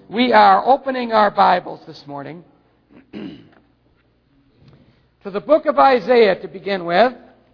We are opening our Bibles this morning to the book of Isaiah to begin with.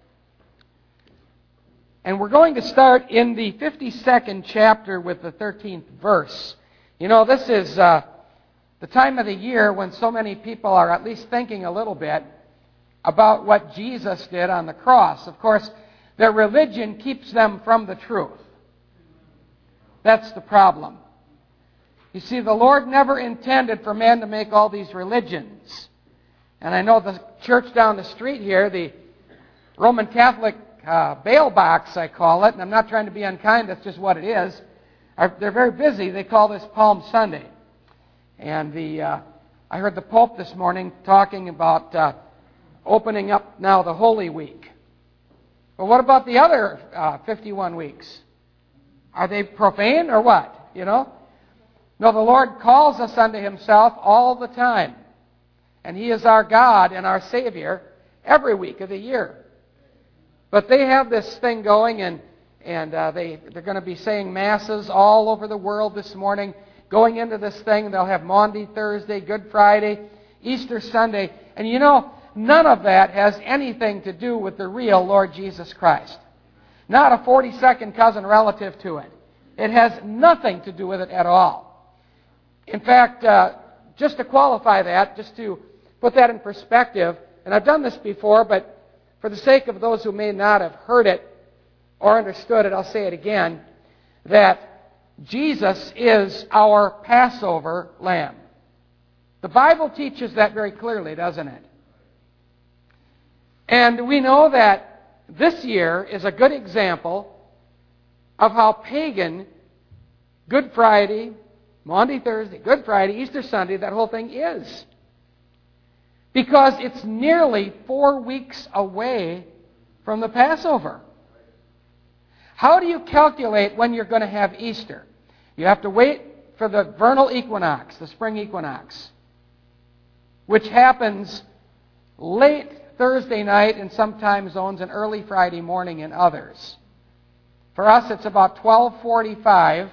And we're going to start in the 52nd chapter with the 13th verse. You know, this is the time of the year when so many people are at least thinking a little bit about what Jesus did on the cross. Of course, their religion keeps them from the truth. That's the problem. You see, the Lord never intended for man to make all these religions. And I know the church down the street here, the Roman Catholic bail box, I call it, and I'm not trying to be unkind, that's just what it is. They're very busy. They call this Palm Sunday. And I heard the Pope this morning talking about opening up now the Holy Week. But what about the other 51 weeks? Are they profane or what? You know? No, the Lord calls us unto Himself all the time. And He is our God and our Savior every week of the year. But they have this thing going, and they're going to be saying masses all over the world this morning. Going into this thing, they'll have Maundy Thursday, Good Friday, Easter Sunday. And you know, none of that has anything to do with the real Lord Jesus Christ. Not a 42nd cousin relative to it. It has nothing to do with it at all. In fact, just to qualify that, just to put that in perspective, and I've done this before, but for the sake of those who may not have heard it or understood it, I'll say it again, that Jesus is our Passover lamb. The Bible teaches that very clearly, doesn't it? And we know that this year is a good example of how pagan Good Friday, Maundy Thursday, Good Friday, Easter Sunday, that whole thing is. Because it's nearly 4 weeks away from the Passover. How do you calculate when you're going to have Easter? You have to wait for the vernal equinox, the spring equinox, which happens late Thursday night in some time zones and early Friday morning in others. For us, it's about 12:45.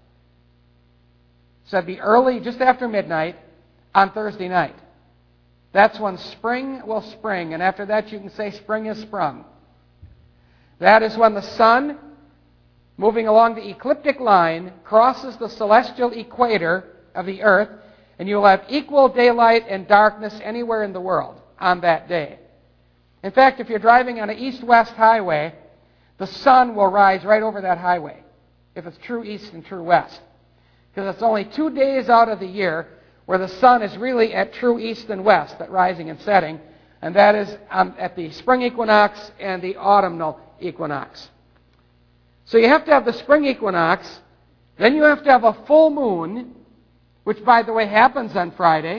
So it'd be early, just after midnight, on Thursday night. That's when spring will spring, and after that you can say spring is sprung. That is when the sun, moving along the ecliptic line, crosses the celestial equator of the earth, and you will have equal daylight and darkness anywhere in the world on that day. In fact, if you're driving on an east-west highway, the sun will rise right over that highway, if it's true east and true west. Because it's only 2 days out of the year where the sun is really at true east and west, at rising and setting, and that is at the spring equinox and the autumnal equinox. So you have to have the spring equinox, then you have to have a full moon, which, by the way, happens on Friday.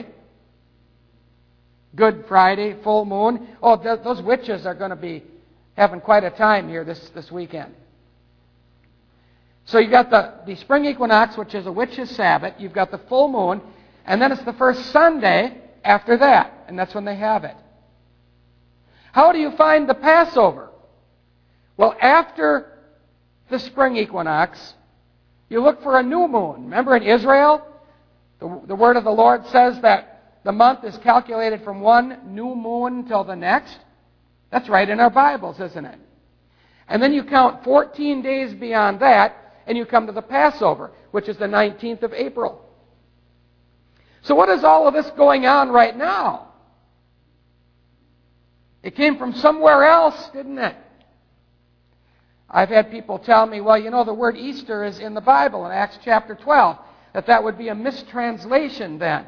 Good Friday, full moon. Oh, those witches are going to be having quite a time here this weekend. So you've got the spring equinox, which is a witch's Sabbath. You've got the full moon. And then it's the first Sunday after that. And that's when they have it. How do you find the Passover? Well, after the spring equinox, you look for a new moon. Remember in Israel, the word of the Lord says that the month is calculated from one new moon till the next. That's right in our Bibles, isn't it? And then you count 14 days beyond that, and you come to the Passover, which is the 19th of April. So what is all of this going on right now? It came from somewhere else, didn't it? I've had people tell me, well, you know, the word Easter is in the Bible in Acts chapter 12, that would be a mistranslation then.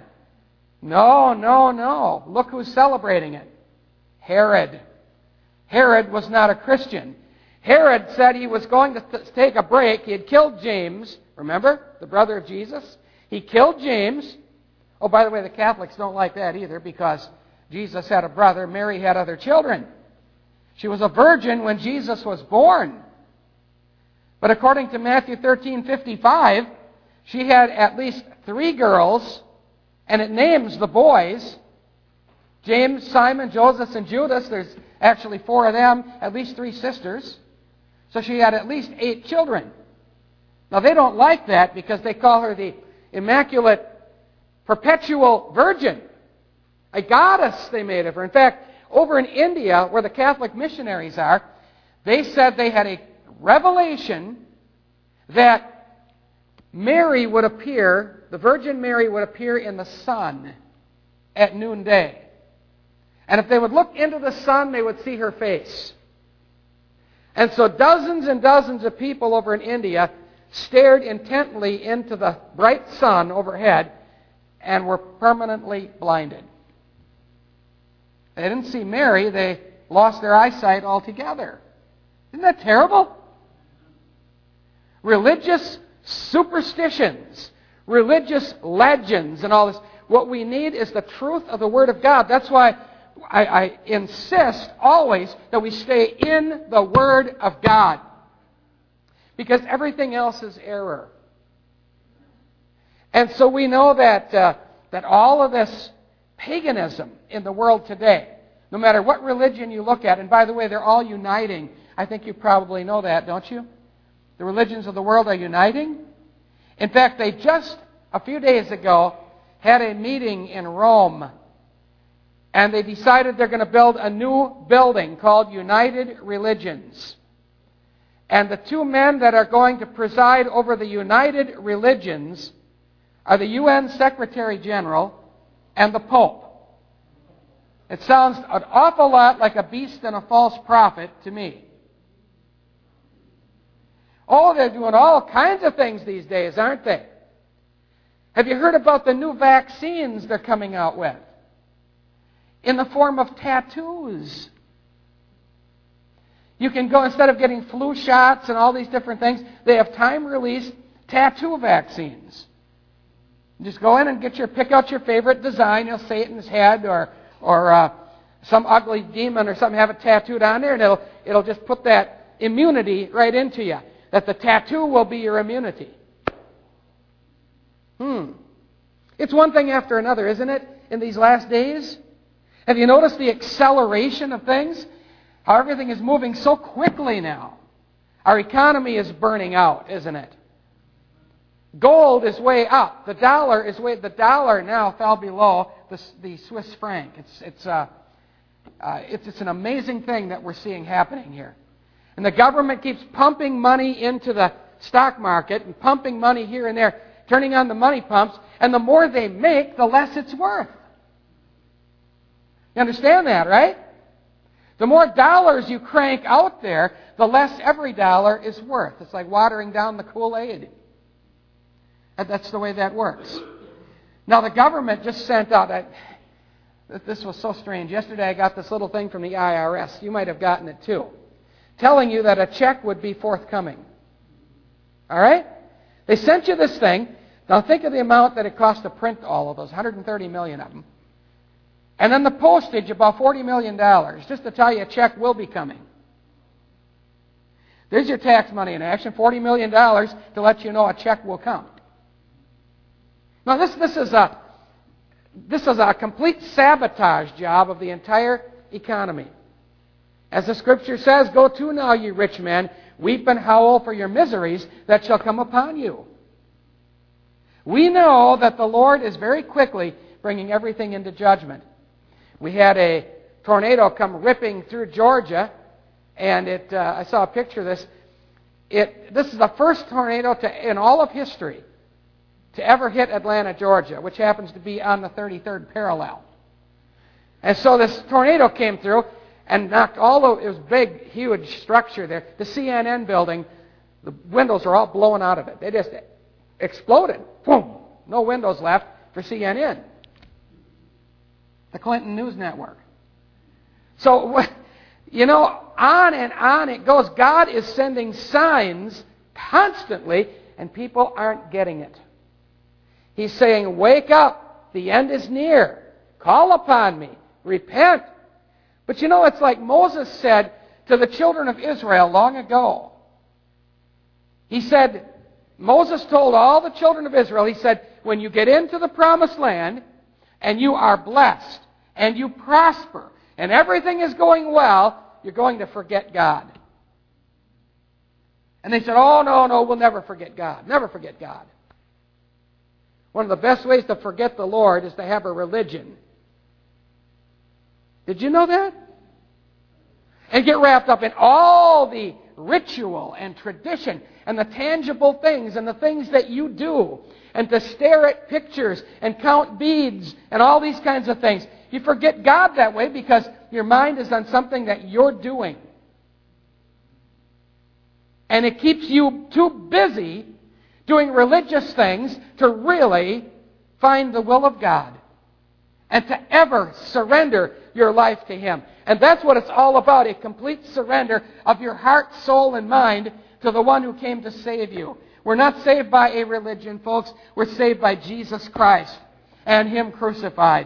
No. Look who's celebrating it. Herod. Herod was not a Christian. Herod said he was going to take a break. He had killed James, remember, the brother of Jesus? He killed James. Oh, by the way, the Catholics don't like that either because Jesus had a brother. Mary had other children. She was a virgin when Jesus was born. But according to Matthew 13:55, she had at least 3 girls, and it names the boys. James, Simon, Joseph, and Judas. There's actually 4 of them, at least 3 sisters. So she had at least 8 children. Now they don't like that because they call her the immaculate, perpetual virgin. A goddess they made of her. In fact, over in India, where the Catholic missionaries are, they said they had a revelation that Mary would appear, the Virgin Mary would appear in the sun at noonday. And if they would look into the sun, they would see her face. And so dozens and dozens of people over in India stared intently into the bright sun overhead and were permanently blinded. They didn't see Mary, they lost their eyesight altogether. Isn't that terrible? Religious superstitions, religious legends, and all this. What we need is the truth of the Word of God. That's why I insist always that we stay in the Word of God. Because everything else is error. And so we know that all of this paganism in the world today, no matter what religion you look at, and by the way, they're all uniting. I think you probably know that, don't you? The religions of the world are uniting. In fact, they just a few days ago had a meeting in Rome, and they decided they're going to build a new building called United Religions. And the two men that are going to preside over the United Religions are the UN Secretary General and the Pope. It sounds an awful lot like a beast and a false prophet to me. Oh, they're doing all kinds of things these days, aren't they? Have you heard about the new vaccines they're coming out with? In the form of tattoos. You can go, instead of getting flu shots and all these different things, they have time-released tattoo vaccines. You just go in and pick out your favorite design. You'll say it in his head, or some ugly demon or something, have it tattooed on there, and it'll just put that immunity right into you. That the tattoo will be your immunity. It's one thing after another, isn't it, in these last days? Have you noticed the acceleration of things? How everything is moving so quickly now. Our economy is burning out, isn't it? Gold is way up. The dollar now fell below the Swiss franc. It's an amazing thing that we're seeing happening here. And the government keeps pumping money into the stock market and pumping money here and there, turning on the money pumps, and the more they make, the less it's worth. You understand that, right? The more dollars you crank out there, the less every dollar is worth. It's like watering down the Kool-Aid. That's the way that works. Now, the government just sent out, this was so strange. Yesterday I got this little thing from the IRS. You might have gotten it too. Telling you that a check would be forthcoming. All right? They sent you this thing. Now think of the amount that it cost to print all of those, 130 million of them. And then the postage, about $40 million, just to tell you a check will be coming. There's your tax money in action, $40 million to let you know a check will come. Now this is a complete sabotage job of the entire economy. As the Scripture says, "Go to now, ye rich men, weep and howl for your miseries that shall come upon you." We know that the Lord is very quickly bringing everything into judgment. We had a tornado come ripping through Georgia, and I saw a picture of this. This is the first tornado in all of history to ever hit Atlanta, Georgia, which happens to be on the 33rd parallel. And so this tornado came through and knocked it was a big, huge structure there. The CNN building, the windows are all blowing out of it. They just exploded. Boom! No windows left for CNN. The Clinton News Network. So, on and on it goes. God is sending signs constantly, and people aren't getting it. He's saying, wake up. The end is near. Call upon me. Repent. But it's like Moses said to the children of Israel long ago. He said, Moses told all the children of Israel, he said, when you get into the promised land and you are blessed and you prosper and everything is going well, you're going to forget God. And they said, oh, no, we'll never forget God. Never forget God. One of the best ways to forget the Lord is to have a religion. Did you know that? And get wrapped up in all the ritual and tradition and the tangible things and the things that you do, and to stare at pictures and count beads and all these kinds of things. You forget God that way because your mind is on something that you're doing. And it keeps you too busy doing religious things to really find the will of God and to ever surrender your life to Him. And that's what it's all about, a complete surrender of your heart, soul, and mind to the one who came to save you. We're not saved by a religion, folks. We're saved by Jesus Christ and Him crucified.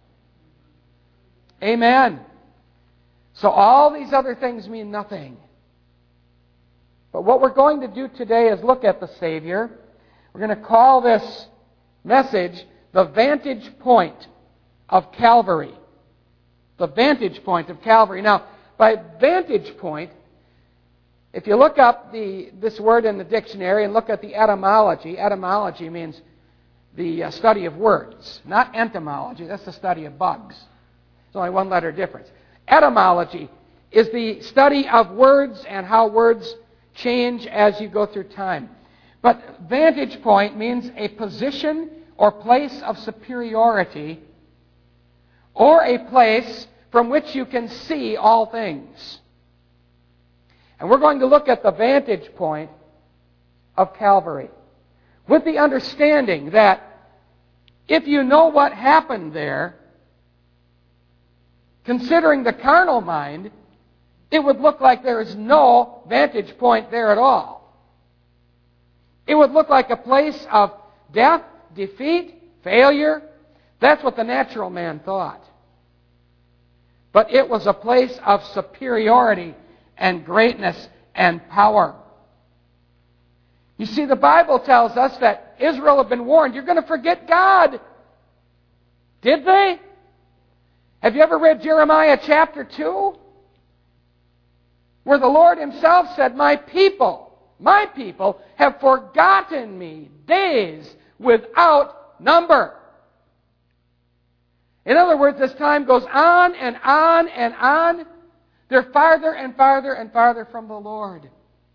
Amen. So all these other things mean nothing. But what we're going to do today is look at the Savior. We're going to call this message the vantage point of Calvary. The vantage point of Calvary. Now, by vantage point, if you look up this word in the dictionary and look at the etymology means the study of words. Not entomology, that's the study of bugs. There's only one letter difference. Etymology is the study of words and how words change as you go through time. But vantage point means a position or place of superiority, or a place from which you can see all things. And we're going to look at the vantage point of Calvary with the understanding that if you know what happened there, considering the carnal mind, it would look like there is no vantage point there at all. It would look like a place of death, defeat, failure. That's what the natural man thought. But it was a place of superiority and greatness and power. You see, the Bible tells us that Israel had been warned, you're going to forget God. Did they? Have you ever read Jeremiah chapter 2? Where the Lord Himself said, my people have forgotten me days without number. In other words, as time goes on and on and on, they're farther and farther and farther from the Lord.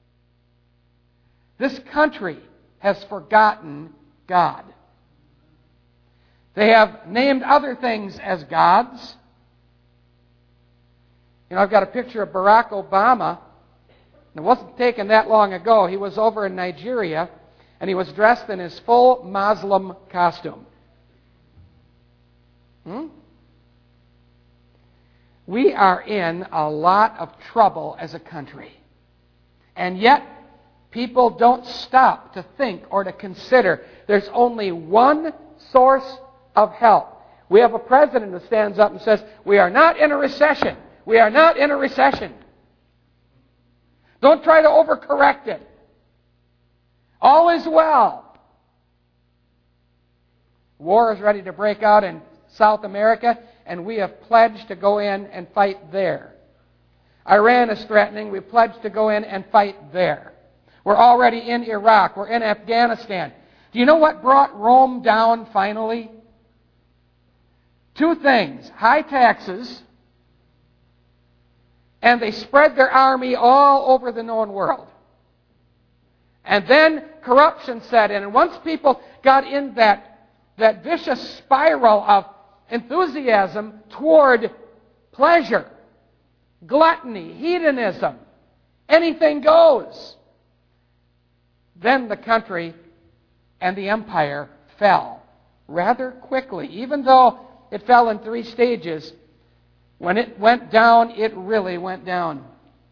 This country has forgotten God. They have named other things as gods. You know, I've got a picture of Barack Obama. It wasn't taken that long ago. He was over in Nigeria, and he was dressed in his full Muslim costume. We are in a lot of trouble as a country. And yet, people don't stop to think or to consider there's only one source of help. We have a president who stands up and says, we are not in a recession. We are not in a recession. Don't try to overcorrect it. All is well. War is ready to break out in South America, and we have pledged to go in and fight there. Iran is threatening. We've pledged to go in and fight there. We're already in Iraq. We're in Afghanistan. Do you know what brought Rome down finally? Two things. High taxes, and they spread their army all over the known world. And then corruption set in. And once people got in that vicious spiral of enthusiasm toward pleasure, gluttony, hedonism, anything goes, then the country and the empire fell rather quickly. Even though it fell in 3 stages, when it went down, it really went down.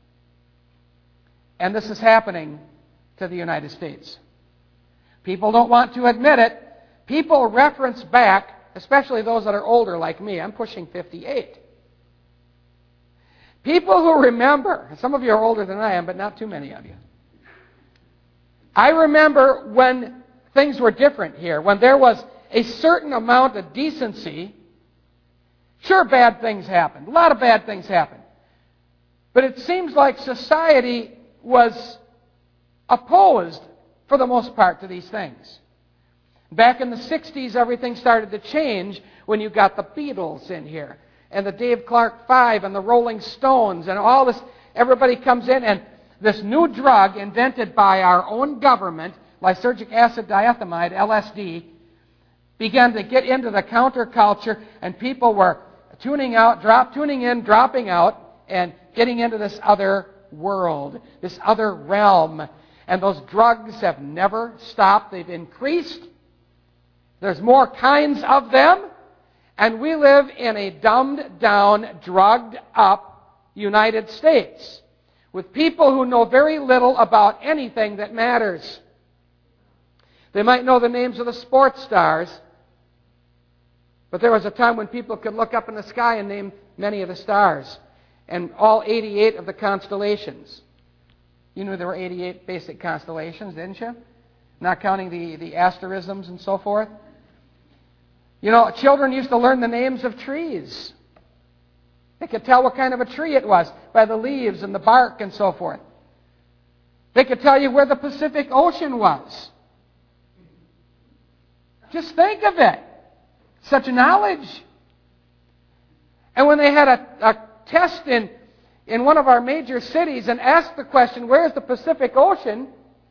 And this is happening to the United States. People don't want to admit it. People reference back, especially those that are older like me. I'm pushing 58. People who remember, some of you are older than I am, but not too many of you. I remember when things were different here, when there was a certain amount of decency. Sure, bad things happened. A lot of bad things happened. But it seems like society was opposed, for the most part, to these things. Back in the 60s, everything started to change when you got the Beatles in here, and the Dave Clark Five, and the Rolling Stones, and all this. Everybody comes in, and this new drug invented by our own government, lysergic acid diethylamide, LSD, began to get into the counterculture, and people were tuning in, dropping out, and getting into this other world, this other realm. And those drugs have never stopped. They've increased. There's more kinds of them. And we live in a dumbed down, drugged up United States with people who know very little about anything that matters. They might know the names of the sports stars, but there was a time when people could look up in the sky and name many of the stars, and all 88 of the constellations. You knew there were 88 basic constellations, didn't you? Not counting the asterisms and so forth. You know, children used to learn the names of trees. They could tell what kind of a tree it was by the leaves and the bark and so forth. They could tell you where the Pacific Ocean was. Just think of it. Such knowledge. And when they had a test in one of our major cities and asked the question, where's the Pacific Ocean?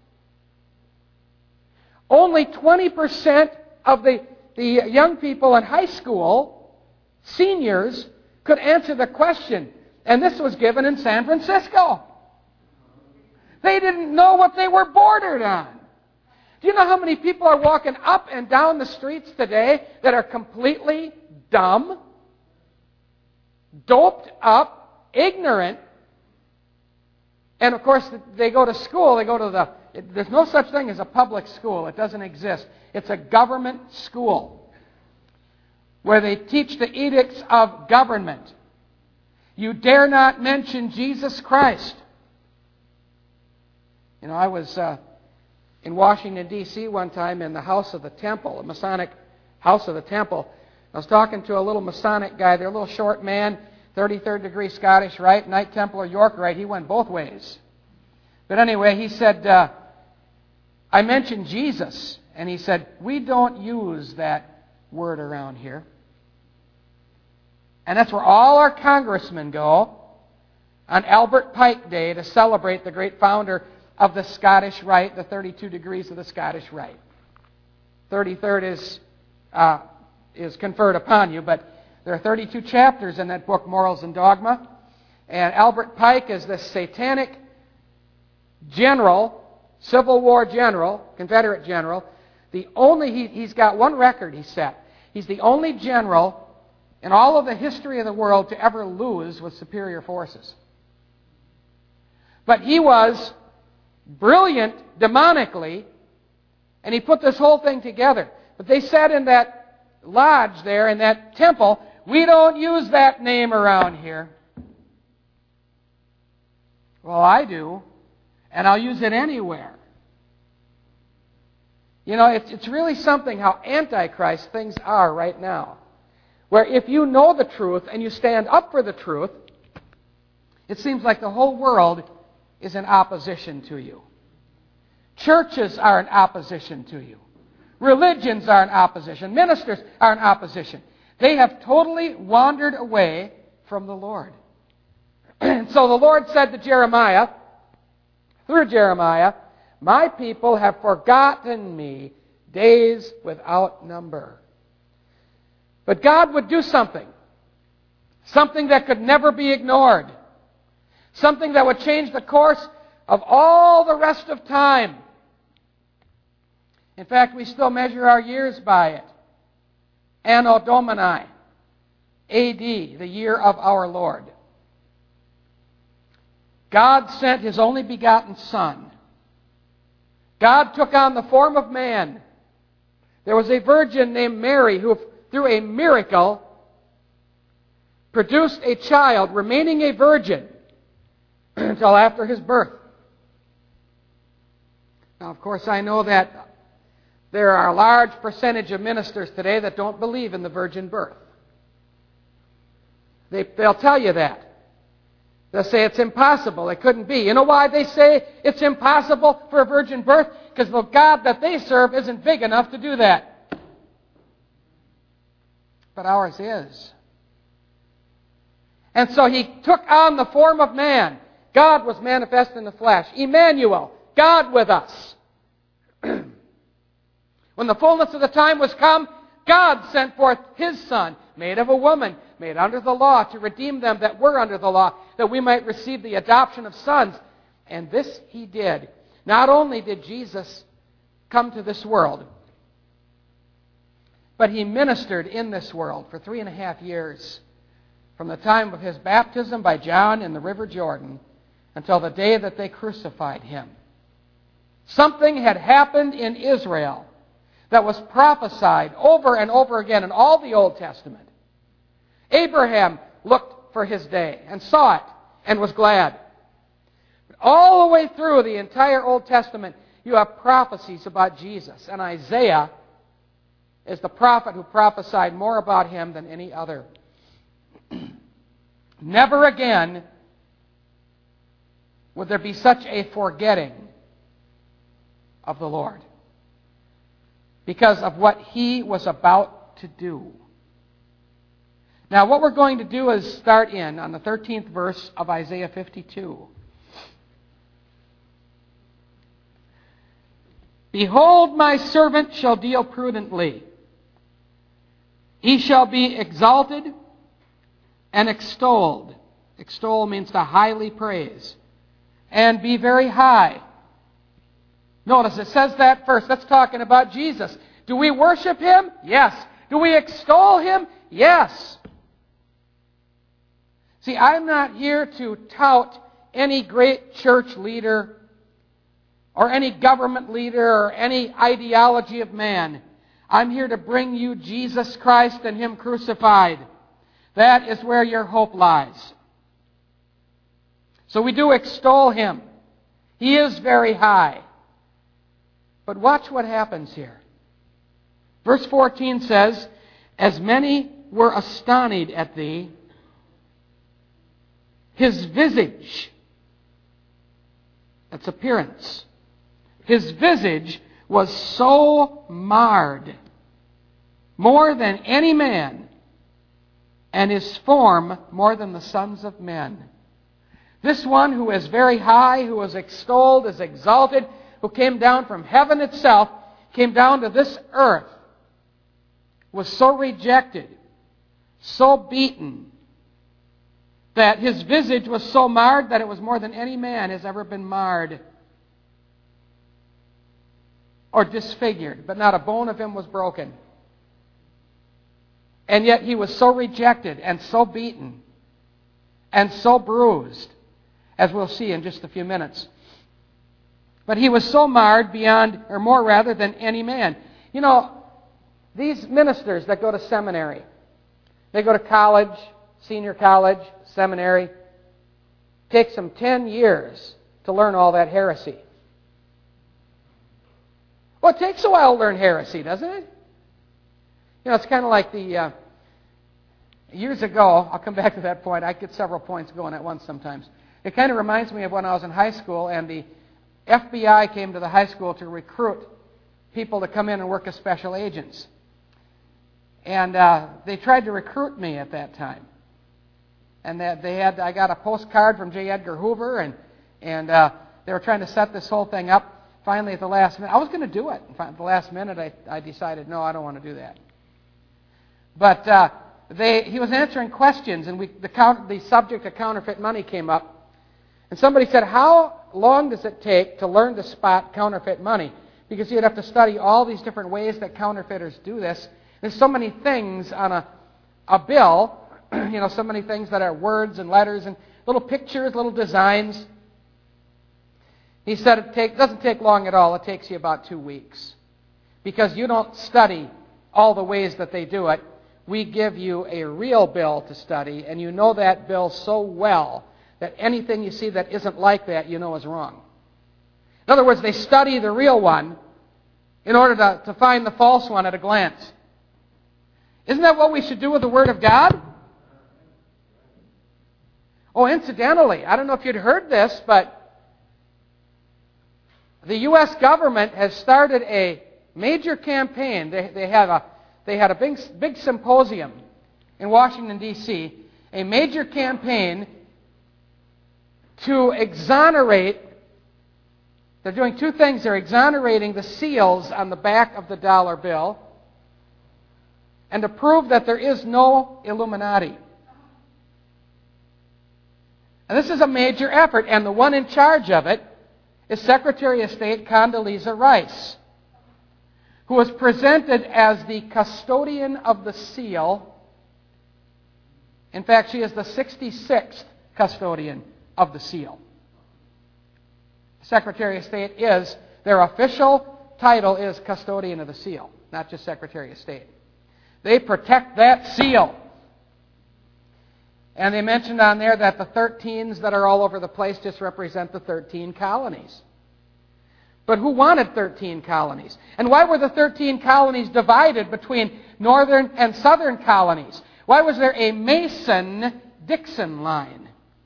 Only 20% of the young people in high school, seniors, could answer the question. And this was given in San Francisco. They didn't know what they were bordered on. Do you know how many people are walking up and down the streets today that are completely dumb, doped up, ignorant, and of course they go to school, there's no such thing as a public school. It doesn't exist. It's a government school where they teach the edicts of government. You dare not mention Jesus Christ. You know, I was in Washington, D.C. one time in the House of the Temple, a Masonic House of the Temple. I was talking to a little Masonic guy there, a little short man, 33rd degree Scottish Rite, Knight Templar York Rite. He went both ways. But anyway, he said, I mentioned Jesus, and he said, we don't use that word around here. And that's where all our congressmen go on Albert Pike Day to celebrate the great founder of the Scottish Rite, the 32 degrees of the Scottish Rite. 33rd is conferred upon you, but there are 32 chapters in that book, Morals and Dogma. And Albert Pike is this satanic general, Civil War general, Confederate general. He's got one record he set. He's the only general in all of the history of the world to ever lose with superior forces. But he was brilliant demonically, and he put this whole thing together. But they said in that lodge there, in that temple, we don't use that name around here. Well, I do, and I'll use it anywhere. You know, it's really something how Antichrist things are right now. Where if you know the truth and you stand up for the truth, it seems like the whole world is in opposition to you. Churches are in opposition to you. Religions are in opposition. Ministers are in opposition. They have totally wandered away from the Lord. And so the Lord said to Jeremiah, through Jeremiah, my people have forgotten me days without number. But God would do something that could never be ignored, something that would change the course of all the rest of time. In fact, we still measure our years by it. Anno Domini, A.D., the year of our Lord. God sent His only begotten Son. God took on the form of man. There was a virgin named Mary who, through a miracle, produced a child, remaining a virgin until after his birth. Now, of course, I know that there are a large percentage of ministers today that don't believe in the virgin birth. They'll tell you that. They'll say it's impossible. It couldn't be. You know why they say it's impossible for a virgin birth? Because the God that they serve isn't big enough to do that. but ours is. And so He took on the form of man. God was manifest in the flesh. Emmanuel, God with us. When the fullness of the time was come, God sent forth His Son, made of a woman, made under the law, to redeem them that were under the law, that we might receive the adoption of sons. And this He did. Not only did Jesus come to this world, but He ministered in this world for 3.5 years, from the time of His baptism by John in the River Jordan until the day that they crucified Him. Something had happened in Israel that was prophesied over and over again in all the Old Testament. Abraham looked for his day and saw it and was glad. But all the way through the entire Old Testament, you have prophecies about Jesus. And Isaiah is the prophet who prophesied more about Him than any other. Never again would there be such a forgetting of the Lord, because of what He was about to do. Now, what we're going to do is start on the 13th verse of Isaiah 52. Behold, my servant shall deal prudently. He shall be exalted and extolled. Extol means to highly praise. And be very high. Notice it says that first. That's talking about Jesus. Do we worship Him? Yes. Do we extol Him? Yes. See, I'm not here to tout any great church leader or any government leader or any ideology of man. I'm here to bring you Jesus Christ and Him crucified. That is where your hope lies. So we do extol Him. He is very high. But watch what happens here. Verse 14 says, as many were astonished at Thee, His visage, that's appearance, His visage was so marred, more than any man, and His form more than the sons of men. This one who is very high, who is extolled, is exalted, who came down from heaven itself, came down to this earth, was so rejected, so beaten, that His visage was so marred that it was more than any man has ever been marred or disfigured, but not a bone of Him was broken. And yet He was so rejected and so beaten and so bruised, as we'll see in just a few minutes. But He was so marred beyond, or more rather, than any man. You know, these ministers that go to seminary, they go to college, senior college, seminary, it takes them 10 years to learn all that heresy. Well, it takes a while to learn heresy, doesn't it? You know, it's kind of like the... years ago, I'll come back to that point. I get several points going at once sometimes. It kind of reminds me of when I was in high school and the FBI came to the high school to recruit people to come in and work as special agents. And they tried to recruit me at that time. And I got a postcard from J. Edgar Hoover, and they were trying to set this whole thing up. Finally, at the last minute, I was going to do it. At the last minute, I decided, no, I don't want to do that. But he was answering questions, and the subject of counterfeit money came up. And somebody said, how long does it take to learn to spot counterfeit money? Because you'd have to study all these different ways that counterfeiters do this. There's so many things on a bill, so many things that are words and letters and little pictures, little designs. He said it doesn't take long at all. It takes you about 2 weeks. Because you don't study all the ways that they do it. We give you a real bill to study, and you know that bill so well that anything you see that isn't like that, you know is wrong. In other words, they study the real one in order to find the false one at a glance. Isn't that what we should do with the Word of God? Oh, incidentally, I don't know if you'd heard this, but the U.S. government has started a major campaign. They had a big symposium in Washington, D.C., a major campaign to exonerate. They're doing two things. They're exonerating the seals on the back of the dollar bill and to prove that there is no Illuminati. And this is a major effort, and the one in charge of it is Secretary of State Condoleezza Rice, who was presented as the custodian of the seal. In fact, she is the 66th custodian of the seal. Secretary of State is, their official title is custodian of the seal, not just Secretary of State. They protect that seal. And they mentioned on there that the 13s that are all over the place just represent the 13 colonies. But who wanted 13 colonies? And why were the 13 colonies divided between northern and southern colonies? Why was there a Mason-Dixon line?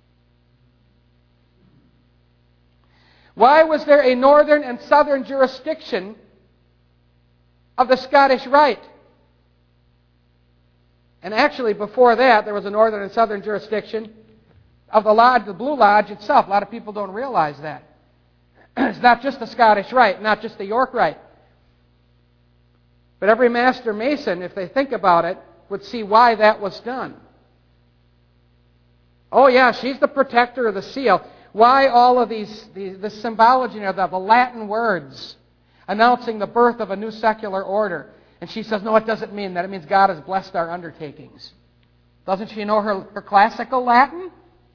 Why was there a northern and southern jurisdiction of the Scottish Rite? And actually, before that, there was a northern and southern jurisdiction of the Lodge, the Blue Lodge itself. A lot of people don't realize that. It's not just the Scottish Rite, not just the York Rite. But every Master Mason, if they think about it, would see why that was done. Oh yeah, she's the protector of the seal. Why all of the symbology of the Latin words announcing the birth of a new secular order? And she says, no, it doesn't mean that. It means God has blessed our undertakings. Doesn't she know her classical Latin?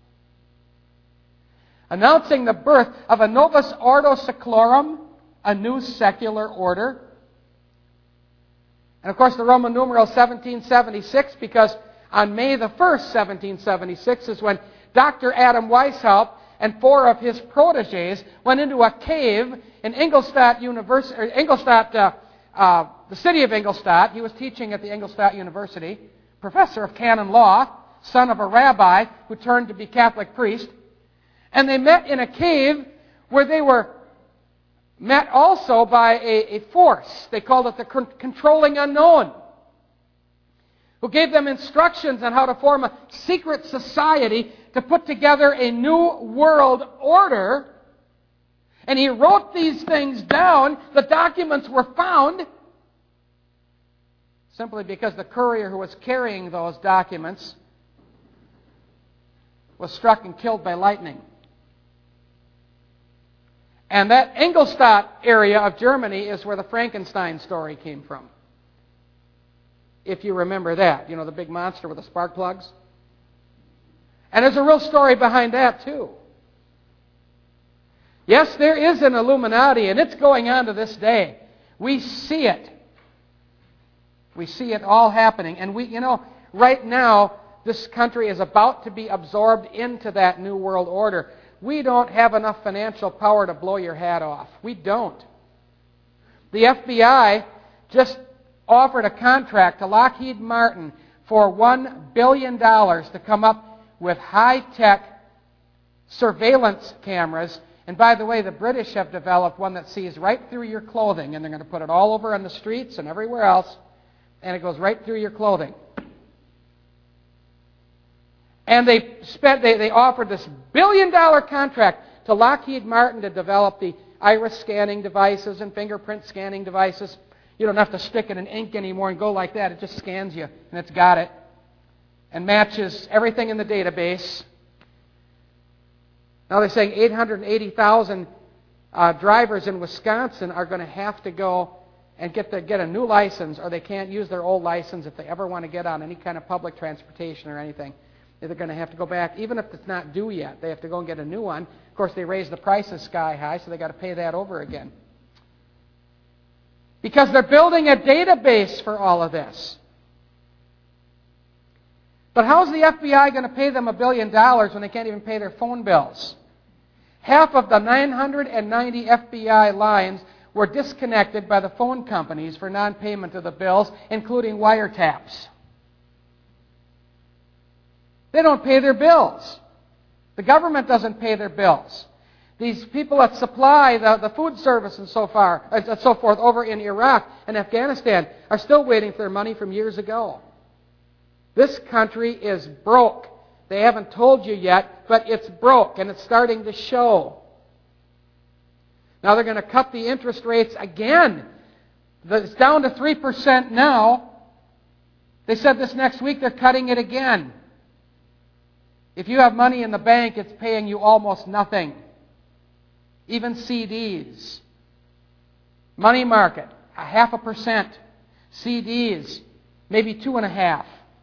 Announcing the birth of a Novus Ordo Seclorum, a new secular order. And of course the Roman numeral 1776, because on May the 1st, 1776, is when Dr. Adam Weishaupt and 4 of his protégés went into a cave in Ingolstadt University, the city of Ingolstadt. He was teaching at the Ingolstadt University, professor of canon law, son of a rabbi who turned to be Catholic priest. And they met in a cave where they were met also by a force. They called it the controlling unknown, who gave them instructions on how to form a secret society to put together a new world order. And he wrote these things down. The documents were found simply because the courier who was carrying those documents was struck and killed by lightning. And that Ingolstadt area of Germany is where the Frankenstein story came from. If you remember that. You know, the big monster with the spark plugs? And there's a real story behind that, too. Yes, there is an Illuminati, and it's going on to this day. We see it. We see it all happening. And right now, this country is about to be absorbed into that New World Order. We don't have enough financial power to blow your hat off. We don't. The FBI just offered a contract to Lockheed Martin for $1 billion to come up with high-tech surveillance cameras. And by the way, the British have developed one that sees right through your clothing, and they're going to put it all over on the streets and everywhere else, and it goes right through your clothing. And they offered this $1 billion contract to Lockheed Martin to develop the iris scanning devices and fingerprint scanning devices. You don't have to stick it in ink anymore and go like that. It just scans you, and it's got it. And matches everything in the database. Now they're saying 880,000 drivers in Wisconsin are going to have to go and get a new license, or they can't use their old license if they ever want to get on any kind of public transportation or anything. They're going to have to go back, even if it's not due yet. They have to go and get a new one. Of course, they raised the prices sky high, so they've got to pay that over again. Because they're building a database for all of this. But how's the FBI going to pay them $1 billion when they can't even pay their phone bills? Half of the 990 FBI lines were disconnected by the phone companies for non-payment of the bills, including wiretaps. They don't pay their bills. The government doesn't pay their bills. These people that supply the food service and so forth over in Iraq and Afghanistan are still waiting for their money from years ago. This country is broke. They haven't told you yet, but it's broke, and it's starting to show. Now they're going to cut the interest rates again. It's down to 3% now. They said this next week they're cutting it again. If you have money in the bank, it's paying you almost nothing. Even CDs. Money market, 0.5%. CDs, maybe 2.5%.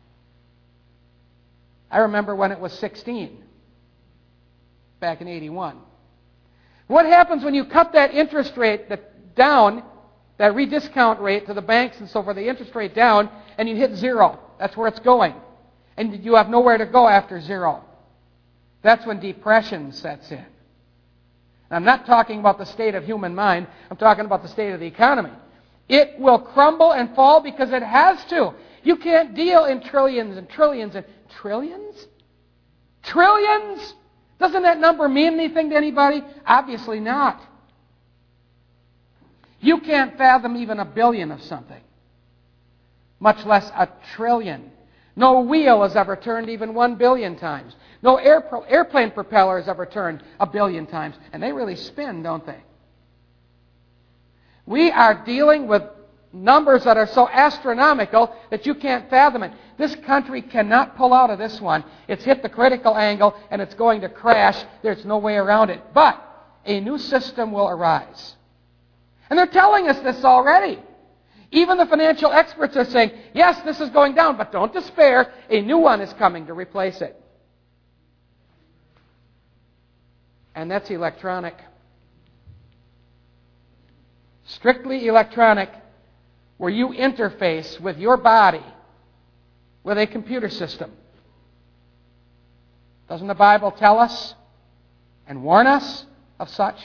I remember when it was 16, back in 81. What happens when you cut that interest rate down, that rediscount rate to the banks and so forth, the interest rate down, and you hit zero? That's where it's going. And you have nowhere to go after zero. That's when depression sets in. And I'm not talking about the state of human mind. I'm talking about the state of the economy. It will crumble and fall because it has to. You can't deal in trillions and trillions and trillions? Trillions? Doesn't that number mean anything to anybody? Obviously not. You can't fathom even 1 billion of something, much less 1 trillion. No wheel has ever turned even 1 billion times. No airplane propeller has ever turned 1 billion times. And they really spin, don't they? We are dealing with numbers that are so astronomical that you can't fathom it. This country cannot pull out of this one. It's hit the critical angle and it's going to crash. There's no way around it. But a new system will arise. And they're telling us this already. Even the financial experts are saying, yes, this is going down, but don't despair. A new one is coming to replace it. And that's electronic. Strictly electronic, where you interface with your body with a computer system. Doesn't the Bible tell us and warn us of such?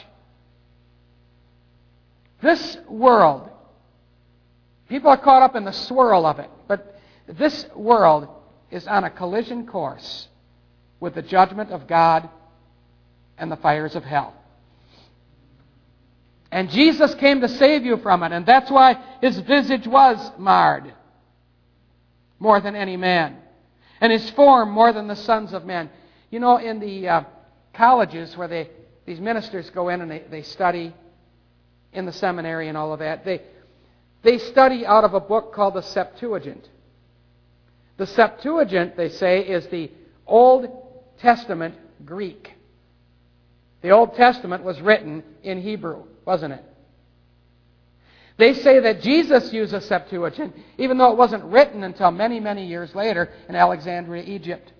This world, people are caught up in the swirl of it, but this world is on a collision course with the judgment of God and the fires of hell. And Jesus came to save you from it, and that's why his visage was marred more than any man, and his form more than the sons of men. You know, in the colleges where these ministers go in and they study in the seminary and all of that, they study out of a book called the Septuagint. The Septuagint, they say, is the Old Testament Greek. The Old Testament was written in Hebrew, wasn't it? They say that Jesus used a Septuagint, even though it wasn't written until many, many years later in Alexandria, Egypt.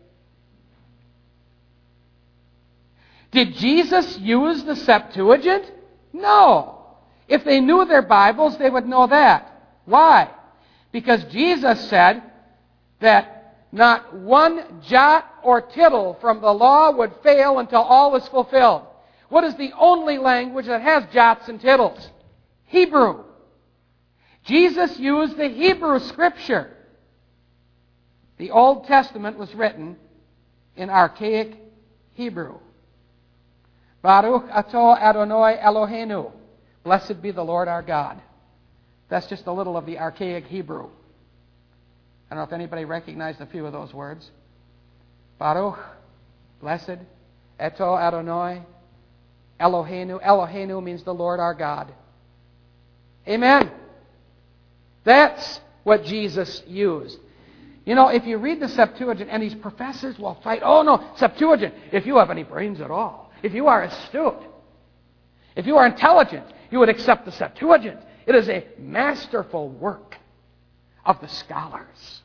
Did Jesus use the Septuagint? No. If they knew their Bibles, they would know that. Why? Because Jesus said that not one jot or tittle from the law would fail until all was fulfilled. What is the only language that has jots and tittles? Hebrew. Jesus used the Hebrew Scripture. The Old Testament was written in archaic Hebrew. Baruch atah Adonai Eloheinu. Blessed be the Lord our God. That's just a little of the archaic Hebrew. I don't know if anybody recognized a few of those words. Baruch, blessed, Eto Adonai, Eloheinu. Eloheinu means the Lord our God. Amen. That's what Jesus used. You know, if you read the Septuagint, and these professors will fight, oh no, Septuagint, if you have any brains at all, if you are astute, if you are intelligent, you would accept the Septuagint. It is a masterful work of the scholars.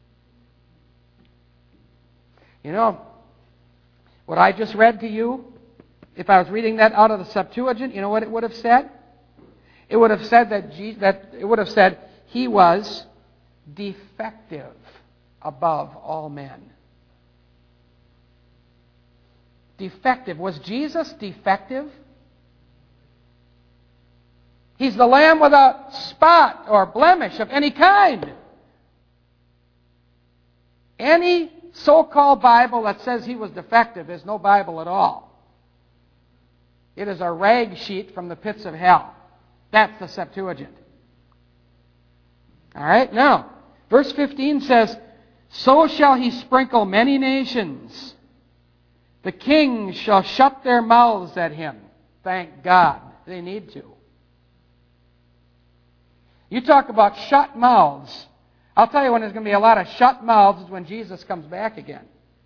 You know, what I just read to you, if I was reading that out of the Septuagint, you know what it would have said? It would have said that he was defective above all men. Defective. Was Jesus defective? He's the Lamb without spot or blemish of any kind. Any so-called Bible that says he was defective is no Bible at all. It is a rag sheet from the pits of hell. That's the Septuagint. All right, now, verse 15 says, So shall he sprinkle many nations. The kings shall shut their mouths at him. Thank God. They need to. You talk about shut mouths. I'll tell you when there's going to be a lot of shut mouths is when Jesus comes back again.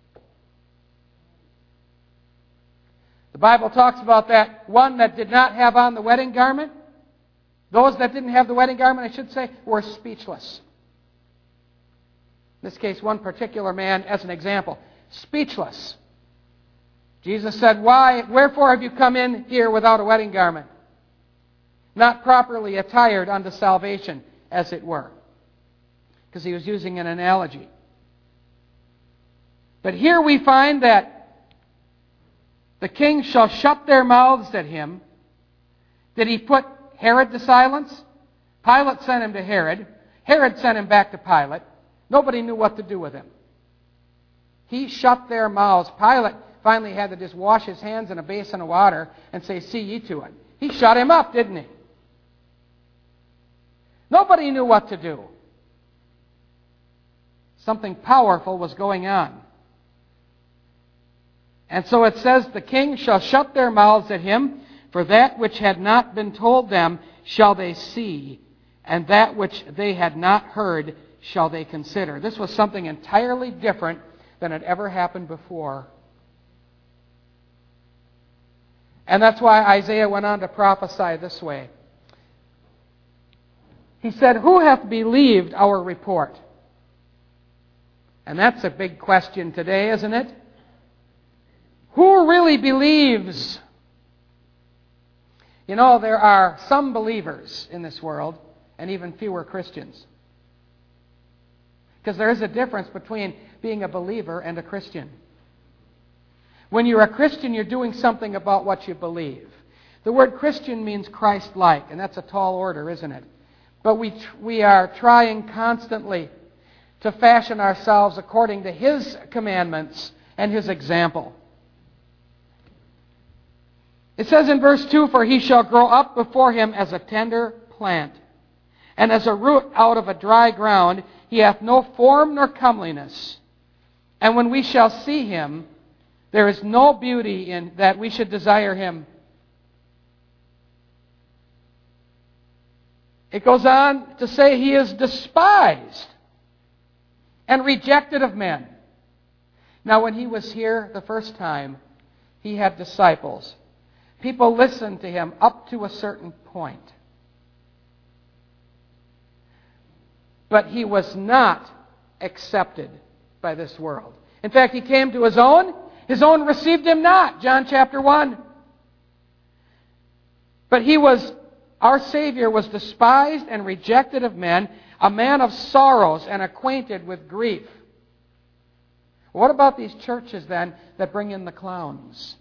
The Bible talks about that one that did not have on the wedding garment. Those that didn't have the wedding garment, I should say, were speechless. In this case, one particular man, as an example, speechless. Jesus said, wherefore have you come in here without a wedding garment? Not properly attired unto salvation, as it were. Because he was using an analogy. But here we find that the kings shall shut their mouths at him. Did he put Herod to silence? Pilate sent him to Herod. Herod sent him back to Pilate. Nobody knew what to do with him. He shut their mouths. Pilate finally had to just wash his hands in a basin of water and say, see ye to it. He shut him up, didn't he? Nobody knew what to do. Something powerful was going on. And so it says, the king shall shut their mouths at him, for that which had not been told them shall they see, and that which they had not heard shall they consider. This was something entirely different than had ever happened before. And that's why Isaiah went on to prophesy this way. He said, who hath believed our report? And that's a big question today, isn't it? Who really believes? You know, there are some believers in this world, and even fewer Christians. Because there is a difference between being a believer and a Christian. When you're a Christian, you're doing something about what you believe. The word Christian means Christ-like, and that's a tall order, isn't it? But we are trying constantly to fashion ourselves according to His commandments and His example. It says in verse 2, for he shall grow up before him as a tender plant, and as a root out of a dry ground. He hath no form nor comeliness. And when we shall see him, there is no beauty in that we should desire him. It goes on to say he is despised and rejected of men. Now, when he was here the first time, he had disciples. People listened to him up to a certain point. But he was not accepted by this world. In fact, he came to his own. His own received him not. John chapter 1. But our Savior was despised and rejected of men, a man of sorrows and acquainted with grief. What about these churches then that bring in the clowns?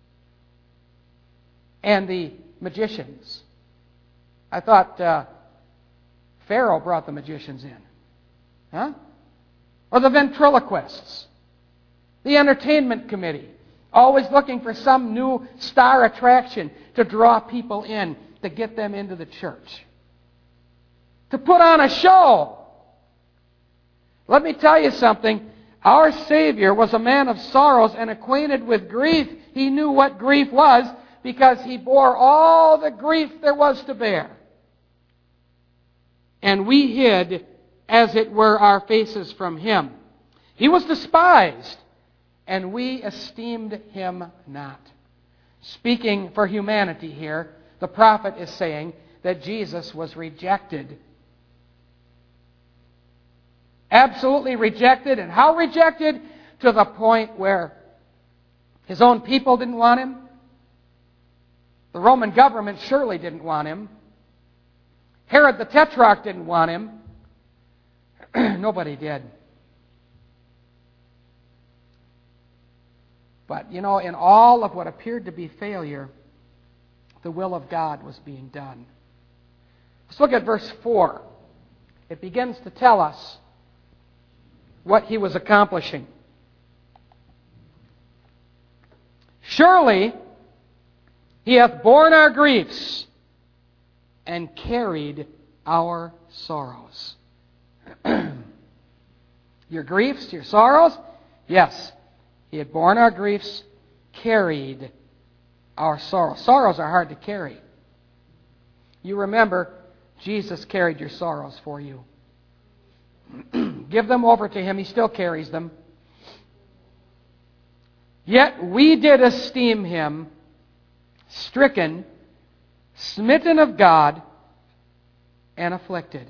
And the magicians. I thought Pharaoh brought the magicians in. Huh? Or the ventriloquists. The entertainment committee. Always looking for some new star attraction to draw people in, to get them into the church. To put on a show. Let me tell you something. Our Savior was a man of sorrows and acquainted with grief. He knew what grief was, because he bore all the grief there was to bear. And we hid, as it were, our faces from him. He was despised, and we esteemed him not. Speaking for humanity here, the prophet is saying that Jesus was rejected. Absolutely rejected. And how rejected? To the point where his own people didn't want him. The Roman government surely didn't want him. Herod the Tetrarch didn't want him. Nobody did. But, in all of what appeared to be failure, the will of God was being done. Let's look at verse 4. It begins to tell us what he was accomplishing. Surely he hath borne our griefs and carried our sorrows. Your griefs, your sorrows? Yes. He had borne our griefs, carried our sorrows. Sorrows are hard to carry. You remember, Jesus carried your sorrows for you. Give them over to Him. He still carries them. Yet we did esteem Him stricken, smitten of God, and afflicted.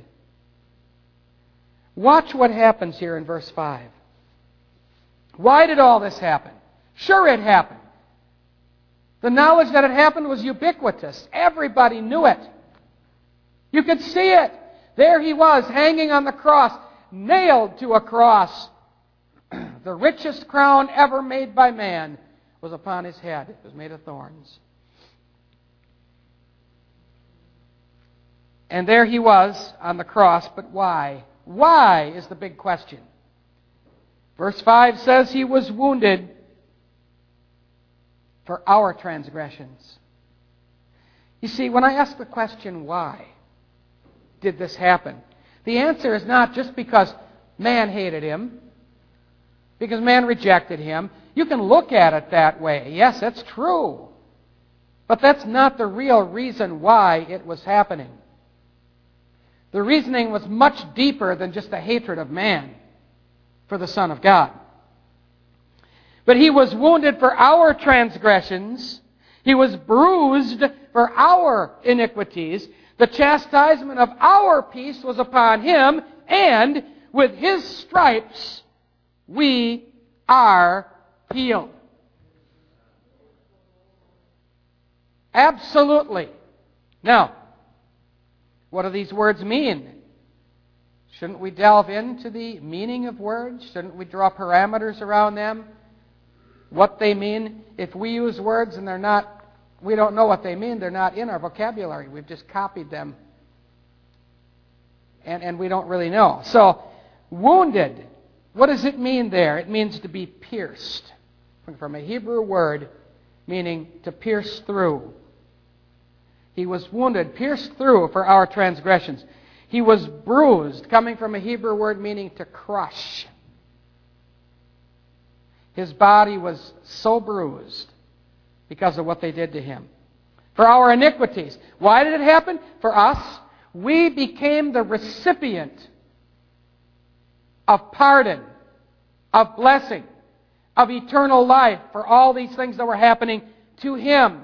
Watch what happens here in verse 5. Why did all this happen? Sure, it happened. The knowledge that it happened was ubiquitous. Everybody knew it. You could see it. There He was, hanging on the cross, nailed to a cross. The richest crown ever made by man was upon His head. It was made of thorns. And there He was on the cross, but why? Why is the big question. Verse 5 says He was wounded for our transgressions. You see, when I ask the question, why did this happen? The answer is not just because man hated Him, because man rejected Him. You can look at it that way. Yes, that's true. But that's not the real reason why it was happening. The reasoning was much deeper than just a hatred of man for the Son of God. But He was wounded for our transgressions. He was bruised for our iniquities. The chastisement of our peace was upon Him, and with His stripes we are healed. Absolutely. Now, what do these words mean? Shouldn't we delve into the meaning of words? Shouldn't we draw parameters around them? What they mean? If we use words and we don't know what they mean, they're not in our vocabulary. We've just copied them. And we don't really know. So, wounded, what does it mean there? It means to be pierced. From a Hebrew word meaning to pierce through. He was wounded, pierced through for our transgressions. He was bruised, coming from a Hebrew word meaning to crush. His body was so bruised because of what they did to Him. For our iniquities. Why did it happen? For us. We became the recipient of pardon, of blessing, of eternal life for all these things that were happening to Him.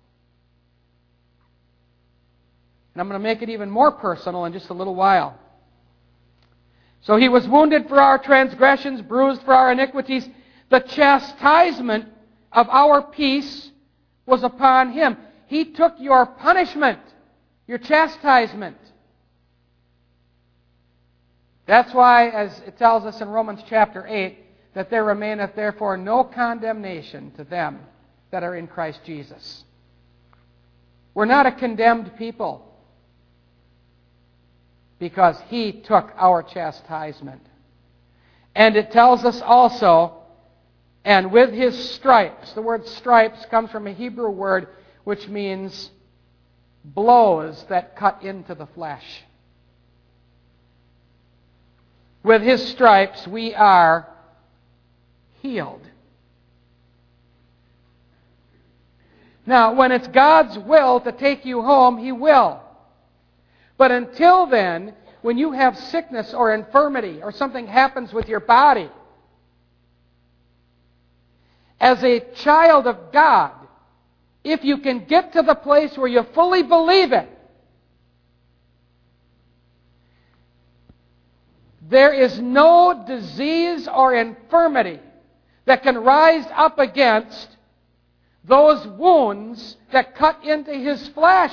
And I'm going to make it even more personal in just a little while. So He was wounded for our transgressions, bruised for our iniquities. The chastisement of our peace was upon Him. He took your punishment, your chastisement. That's why, as it tells us in Romans chapter 8, that there remaineth therefore no condemnation to them that are in Christ Jesus. We're not a condemned people, because He took our chastisement. And it tells us also, and with His stripes, the word stripes comes from a Hebrew word which means blows that cut into the flesh. With His stripes we are healed. Now, when it's God's will to take you home, He will. But until then, when you have sickness or infirmity or something happens with your body, as a child of God, if you can get to the place where you fully believe it, there is no disease or infirmity that can rise up against those wounds that cut into His flesh.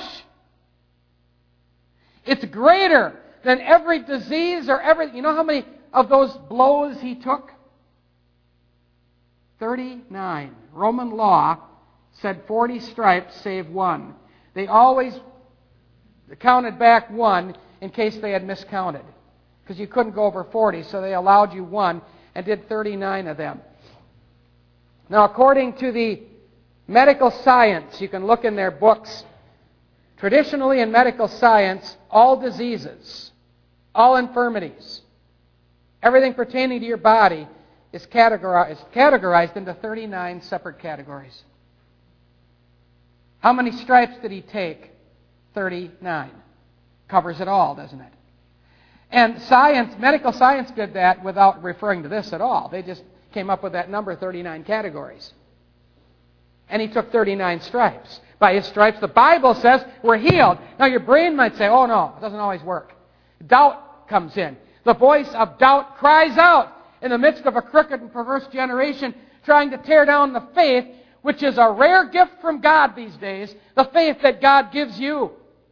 It's greater than every disease or every... You know how many of those blows He took? 39. Roman law said 40 stripes save one. They always counted back one in case they had miscounted, because you couldn't go over 40, so they allowed you one and did 39 of them. Now, according to the medical science, you can look in their books. Traditionally, in medical science, all diseases, all infirmities, Everything pertaining to your body is categorized into 39 separate categories. How many stripes did he take? 39. Covers it all, doesn't it? And medical science did that without referring to this at all. They just came up with that number, 39 categories. And he took 39 stripes. By his stripes, the Bible says, we're healed. Now your brain might say, oh no, it doesn't always work. Doubt comes in. The voice of doubt cries out in the midst of a crooked and perverse generation trying to tear down the faith, which is a rare gift from God these days, the faith that God gives you.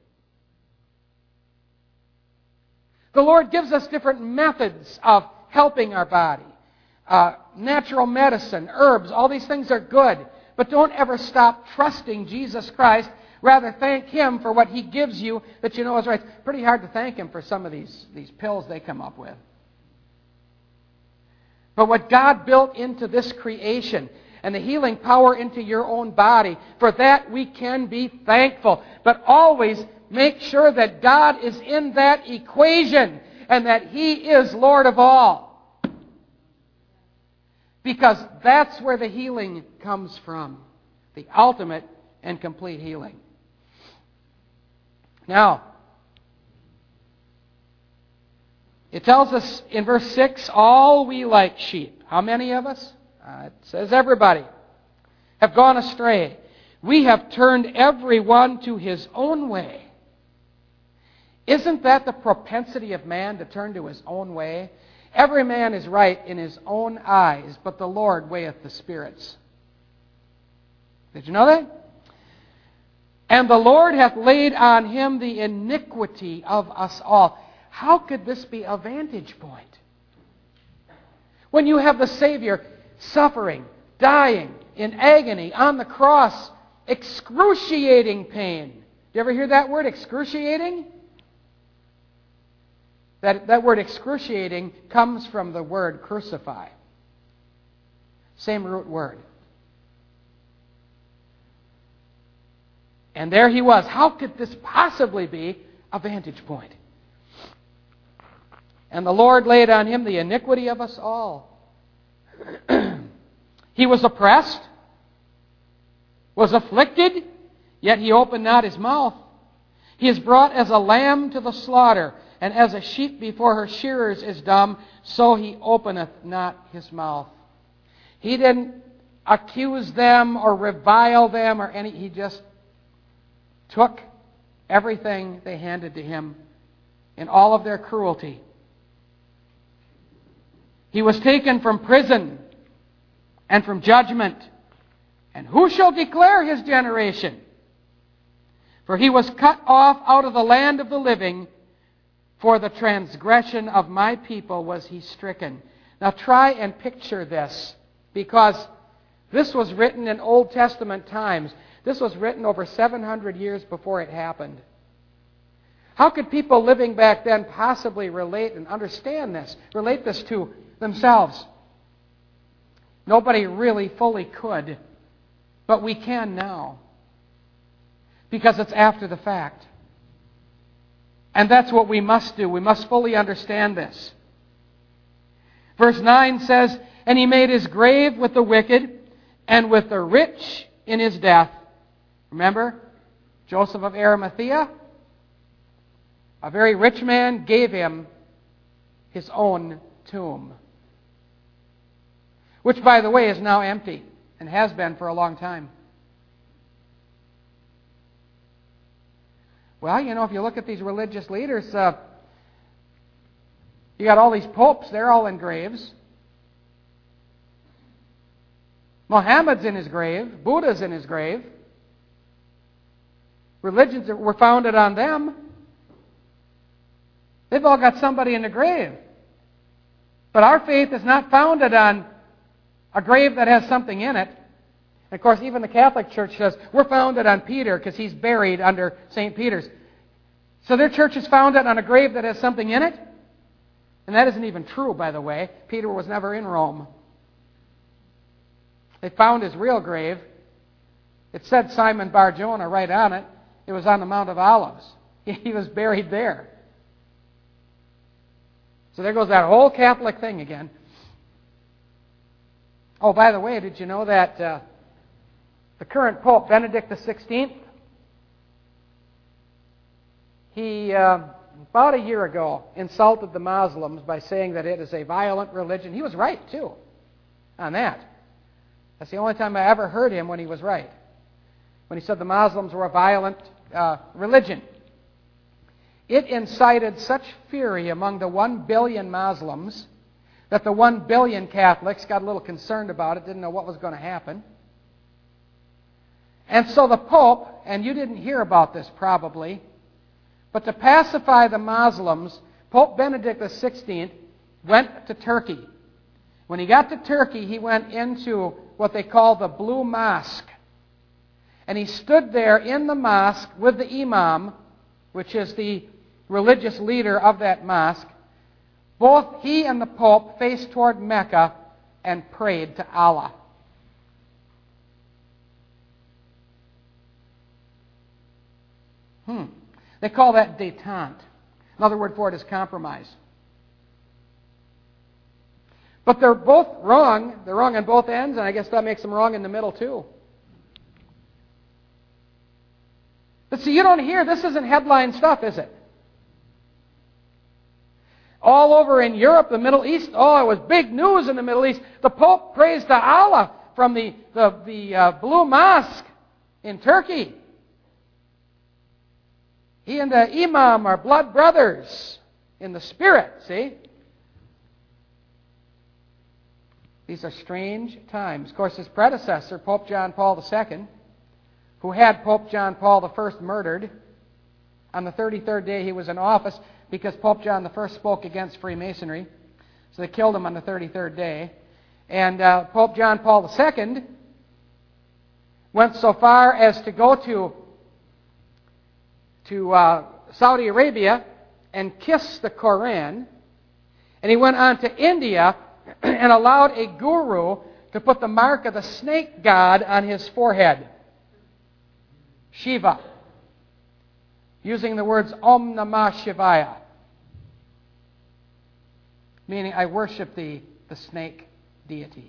The Lord gives us different methods of helping our body. Natural medicine, herbs, all these things are good. But don't ever stop trusting Jesus Christ. Rather, thank Him for what He gives you that you know is right. It's pretty hard to thank Him for some of these pills they come up with. But what God built into this creation and the healing power into your own body, for that we can be thankful. But always make sure that God is in that equation and that He is Lord of all. Because that's where the healing comes from. The ultimate and complete healing. Now, it tells us in verse 6, all we like sheep. How many of us? It says everybody have gone astray. We have turned everyone to his own way. Isn't that the propensity of man to turn to his own way? Every man is right in his own eyes, but the Lord weigheth the spirits. Did you know that? And the Lord hath laid on him the iniquity of us all. How could this be a vantage point? When you have the Savior suffering, dying, in agony, on the cross, excruciating pain. Do you ever hear that word, excruciating? That word excruciating comes from the word crucify. Same root word. And there he was. How could this possibly be a vantage point? And the Lord laid on him the iniquity of us all. He was oppressed, was afflicted, yet he opened not his mouth. He is brought as a lamb to the slaughter, and as a sheep before her shearers is dumb, so he openeth not his mouth. He didn't accuse them or revile them or any. He just took everything they handed to him in all of their cruelty. He was taken from prison and from judgment. And who shall declare his generation? For he was cut off out of the land of the living. For the transgression of my people was he stricken. Now try and picture this, because this was written in Old Testament times. This was written over 700 years before it happened. How could people living back then possibly relate and understand this, relate this to themselves? Nobody really fully could, but we can now, because it's after the fact. And that's what we must do. We must fully understand this. Verse 9 says, and he made his grave with the wicked and with the rich in his death. Remember, Joseph of Arimathea, a very rich man, gave him his own tomb. Which, by the way, is now empty and has been for a long time. Well, you know, if you look at these religious leaders, you got all these popes, they're all in graves. Muhammad's in his grave. Buddha's in his grave. Religions that were founded on them, they've all got somebody in the grave. But our faith is not founded on a grave that has something in it. And of course, even the Catholic Church says, we're founded on Peter because he's buried under St. Peter's. So their church is founded on a grave that has something in it? And that isn't even true, by the way. Peter was never in Rome. They found his real grave. It said Simon Bar-Jonah right on it. It was on the Mount of Olives. He was buried there. So there goes that whole Catholic thing again. Oh, by the way, did you know that the current Pope, Benedict XVI, he, about a year ago, insulted the Muslims by saying that it is a violent religion. He was right, too, on that. That's the only time I ever heard him when he was right, when he said the Muslims were a violent religion. It incited such fury among the 1 billion Muslims that the 1 billion Catholics got a little concerned about it, didn't know what was going to happen. And so the Pope, and you didn't hear about this probably, but to pacify the Muslims, Pope Benedict XVI went to Turkey. When he got to Turkey, he went into what they call the Blue Mosque. And he stood there in the mosque with the Imam, which is the religious leader of that mosque. Both he and the Pope faced toward Mecca and prayed to Allah. They call that détente. Another word for it is compromise. But they're both wrong. They're wrong on both ends, and I guess that makes them wrong in the middle too. But see, you don't hear, this isn't headline stuff, is it? All over in Europe, the Middle East, it was big news in the Middle East. The Pope prays to Allah from the Blue Mosque in Turkey. He and the Imam are blood brothers in the spirit, see? These are strange times. Of course, his predecessor, Pope John Paul II, who had Pope John Paul I murdered on the 33rd day he was in office because Pope John I spoke against Freemasonry. So they killed him on the 33rd day. And Pope John Paul II went so far as to go to Saudi Arabia and kiss the Koran. And he went on to India and allowed a guru to put the mark of the snake god on his forehead. Shiva. Using the words Om Namah Shivaya. Meaning, I worship the snake deity.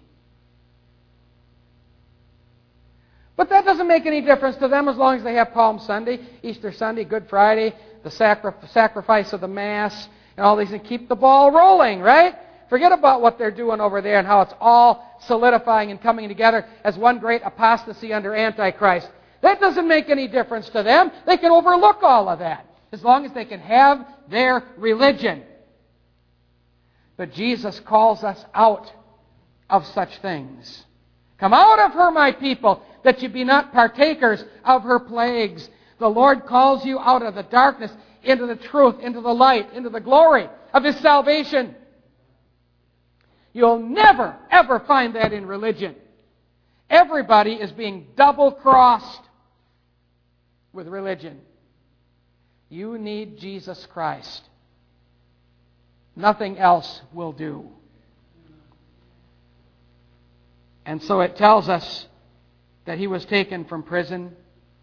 But that doesn't make any difference to them as long as they have Palm Sunday, Easter Sunday, Good Friday, the sacrifice of the Mass, and all these, and keep the ball rolling, right? Forget about what they're doing over there and how it's all solidifying and coming together as one great apostasy under Antichrist. That doesn't make any difference to them. They can overlook all of that as long as they can have their religion. But Jesus calls us out of such things. Come out of her, my people, that you be not partakers of her plagues. The Lord calls you out of the darkness into the truth, into the light, into the glory of His salvation. You'll never, ever find that in religion. Everybody is being double-crossed with religion. You need Jesus Christ. Nothing else will do. And so it tells us that He was taken from prison.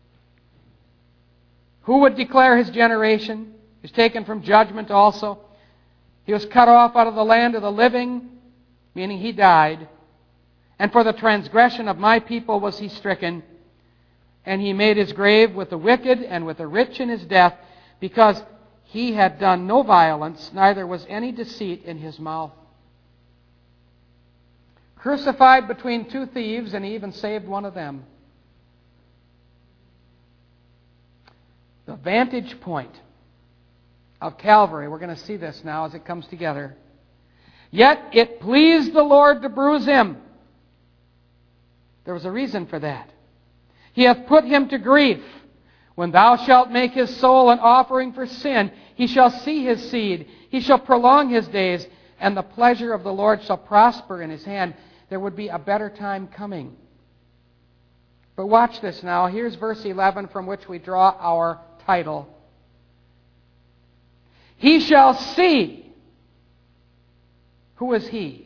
Who would declare His generation? He was taken from judgment also. He was cut off out of the land of the living, meaning He died. And for the transgression of my people was He stricken. And He made His grave with the wicked and with the rich in His death, because He had done no violence, neither was any deceit in His mouth. Crucified between two thieves, and He even saved one of them. The vantage point of Calvary, we're going to see this now as it comes together. Yet it pleased the Lord to bruise Him. There was a reason for that. He hath put Him to grief. When thou shalt make His soul an offering for sin, He shall see His seed. He shall prolong His days, and the pleasure of the Lord shall prosper in His hand. There would be a better time coming. But watch this now. Here's verse 11 from which we draw our title. He shall see. Who is He?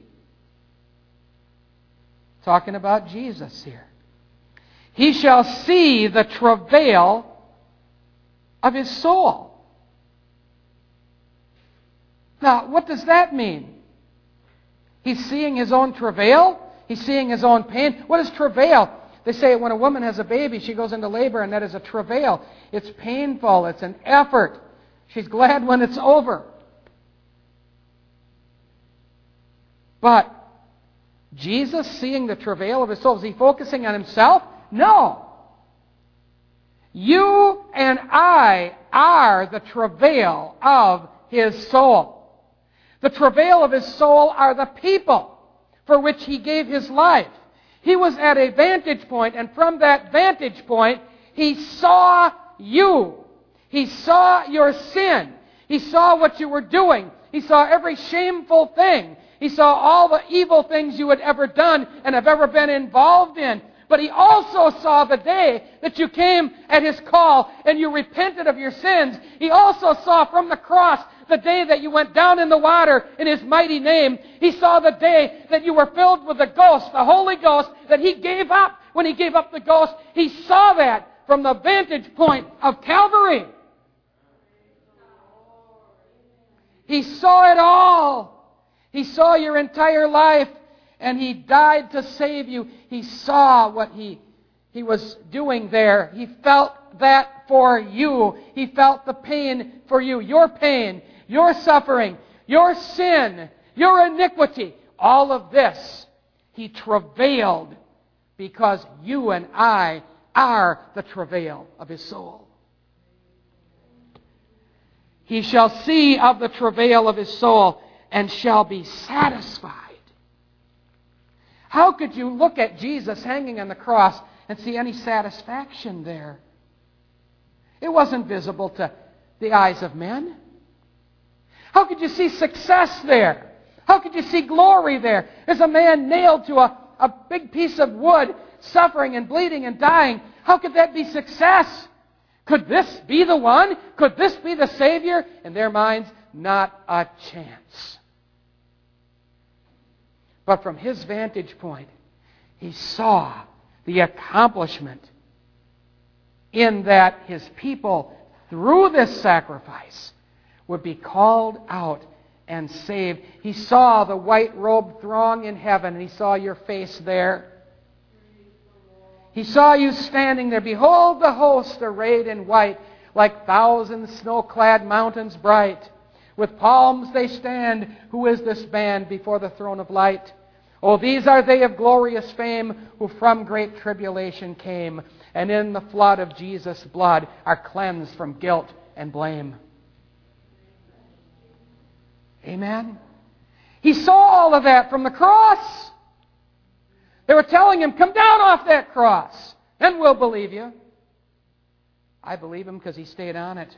Talking about Jesus here. He shall see the travail of His soul. Now, what does that mean? He's seeing his own travail. He's seeing his own pain. What is travail? They say when a woman has a baby, she goes into labor, and that is a travail. It's painful. It's an effort. She's glad when it's over. But Jesus seeing the travail of his soul, is he focusing on himself? No. You and I are the travail of his soul. The travail of his soul are the people for which he gave his life. He was at a vantage point, and from that vantage point, he saw you. He saw your sin. He saw what you were doing. He saw every shameful thing. He saw all the evil things you had ever done and have ever been involved in. But he also saw the day that you came at his call and you repented of your sins. He also saw from the cross the day that you went down in the water in his mighty name. He saw the day that you were filled with the Ghost, the Holy Ghost, that he gave up when he gave up the Ghost. He saw that from the vantage point of Calvary. He saw it all. He saw your entire life, and he died to save you. He saw what he was doing there. He felt that for you. He felt the pain for you. Your pain, your suffering, your sin, your iniquity. All of this, he travailed because you and I are the travail of his soul. He shall see of the travail of his soul and shall be satisfied. How could you look at Jesus hanging on the cross and see any satisfaction there? It wasn't visible to the eyes of men. How could you see success there? How could you see glory there? There's a man nailed to a big piece of wood, suffering and bleeding and dying. How could that be success? Could this be the one? Could this be the Savior? In their minds, not a chance. But from his vantage point, he saw the accomplishment in that his people, through this sacrifice, would be called out and saved. He saw the white-robed throng in heaven, and he saw your face there. He saw you standing there. Behold, the host arrayed in white, like thousand snow-clad mountains bright. With palms they stand. Who is this band before the throne of light? Oh, these are they of glorious fame, who from great tribulation came, and in the flood of Jesus' blood are cleansed from guilt and blame. Amen? He saw all of that from the cross. They were telling him, come down off that cross, and we'll believe you. I believe him because he stayed on it.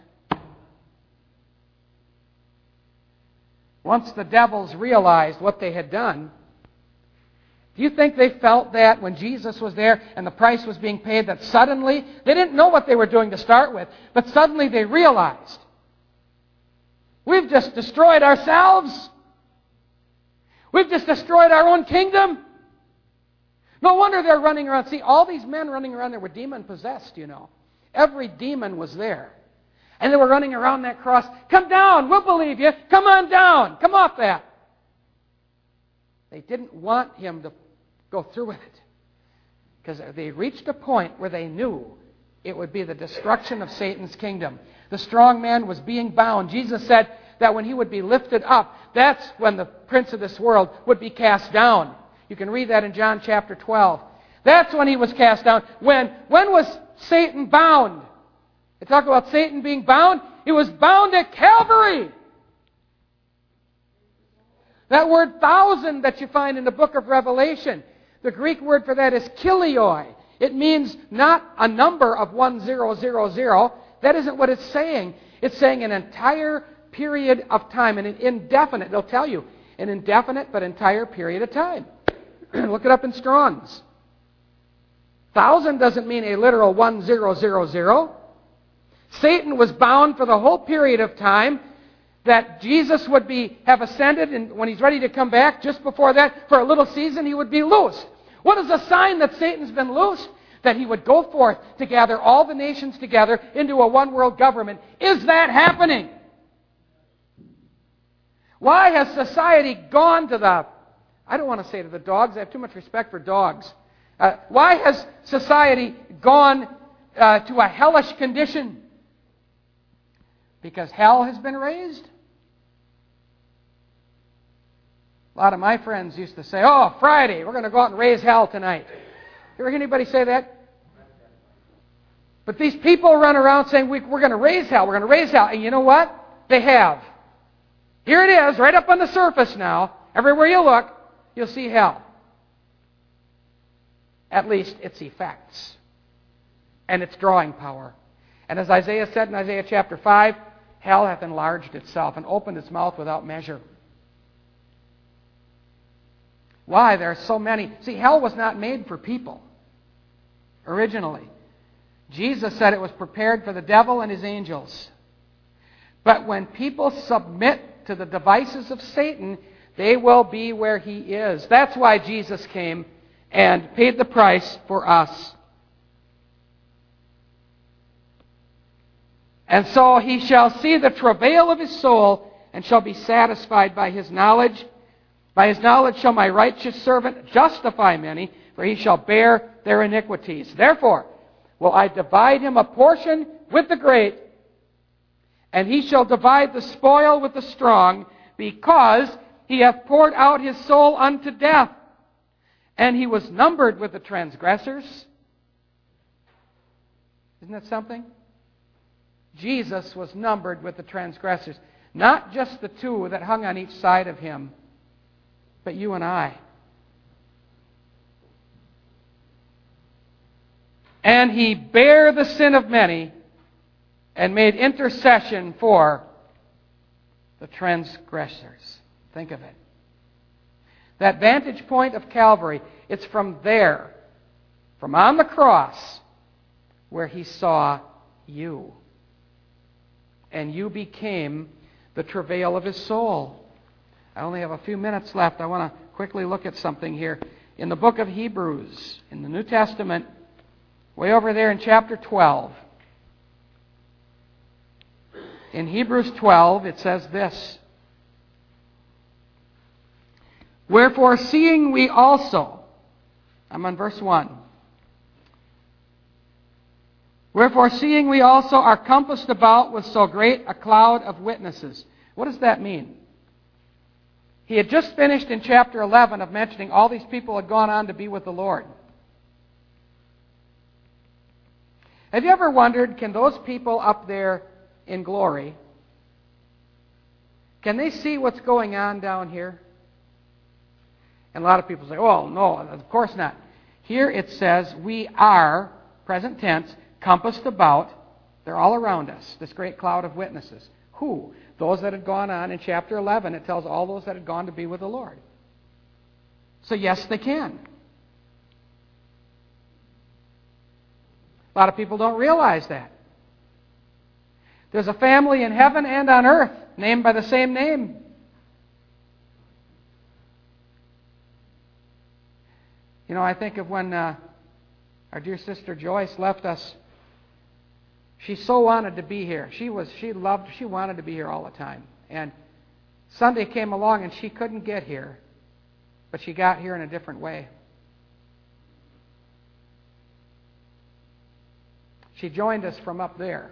Once the devils realized what they had done, do you think they felt that when Jesus was there and the price was being paid, that suddenly, they didn't know what they were doing to start with, but suddenly they realized, we've just destroyed ourselves. We've just destroyed our own kingdom. No wonder they're running around. See, all these men running around there were demon-possessed, you know. Every demon was there. And they were running around that cross. Come down, we'll believe you. Come on down. Come off that. They didn't want him to go through with it. Because they reached a point where they knew it would be the destruction of Satan's kingdom. The strong man was being bound. Jesus said that when he would be lifted up, that's when the prince of this world would be cast down. You can read that in John chapter 12. That's when he was cast down. When was Satan bound? They talk about Satan being bound. He was bound at Calvary. That word thousand that you find in the book of Revelation, the Greek word for that is kilioi. It means not a number of 1000. That isn't what it's saying. It's saying an entire period of time, an indefinite, they'll tell you, an indefinite but entire period of time. Look it up in Strong's. 1,000 doesn't mean a literal 1000. Satan was bound for the whole period of time that Jesus would have ascended, and when he's ready to come back, just before that, for a little season, he would be loosed. What is the sign that Satan's been loosed? That he would go forth to gather all the nations together into a one-world government. Is that happening? Why has society gone to the, I don't want to say to the dogs, I have too much respect for dogs. Why has society gone to a hellish condition? Because hell has been raised? A lot of my friends used to say, oh, Friday, we're going to go out and raise hell tonight. You ever hear anybody say that? But these people run around saying, we're going to raise hell, we're going to raise hell. And you know what? They have. Here it is, right up on the surface now. Everywhere you look, you'll see hell. At least its effects. And its drawing power. And as Isaiah said in Isaiah chapter 5, hell hath enlarged itself and opened its mouth without measure. Why? There are so many. See, hell was not made for people originally. Jesus said it was prepared for the devil and his angels. But when people submit to the devices of Satan, they will be where he is. That's why Jesus came and paid the price for us. And so he shall see the travail of his soul and shall be satisfied by his knowledge. By his knowledge shall my righteous servant justify many, for he shall bear their iniquities. Therefore will I divide him a portion with the great, and he shall divide the spoil with the strong, because he hath poured out his soul unto death, and he was numbered with the transgressors. Isn't that something? Jesus was numbered with the transgressors. Not just the two that hung on each side of him, but you and I. And he bare the sin of many and made intercession for the transgressors. Think of it. That vantage point of Calvary, it's from there, from on the cross, where he saw you. And you became the travail of his soul. I only have a few minutes left. I want to quickly look at something here. In the book of Hebrews, in the New Testament, way over there in chapter 12. In Hebrews 12, it says this. Wherefore, seeing we also, I'm on verse 1. Wherefore, seeing we also are compassed about with so great a cloud of witnesses. What does that mean? He had just finished in chapter 11 of mentioning all these people had gone on to be with the Lord. Have you ever wondered, can those people up there in glory, can they see what's going on down here? And a lot of people say, oh, no, of course not. Here it says, we are, present tense, compassed about. They're all around us, this great cloud of witnesses. Who? Those that had gone on in chapter 11. It tells all those that had gone to be with the Lord. So yes, they can. A lot of people don't realize that. There's a family in heaven and on earth named by the same name. You know, I think of when our dear sister Joyce left us. She so wanted to be here. She wanted to be here all the time. And Sunday came along and she couldn't get here. But she got here in a different way. She joined us from up there.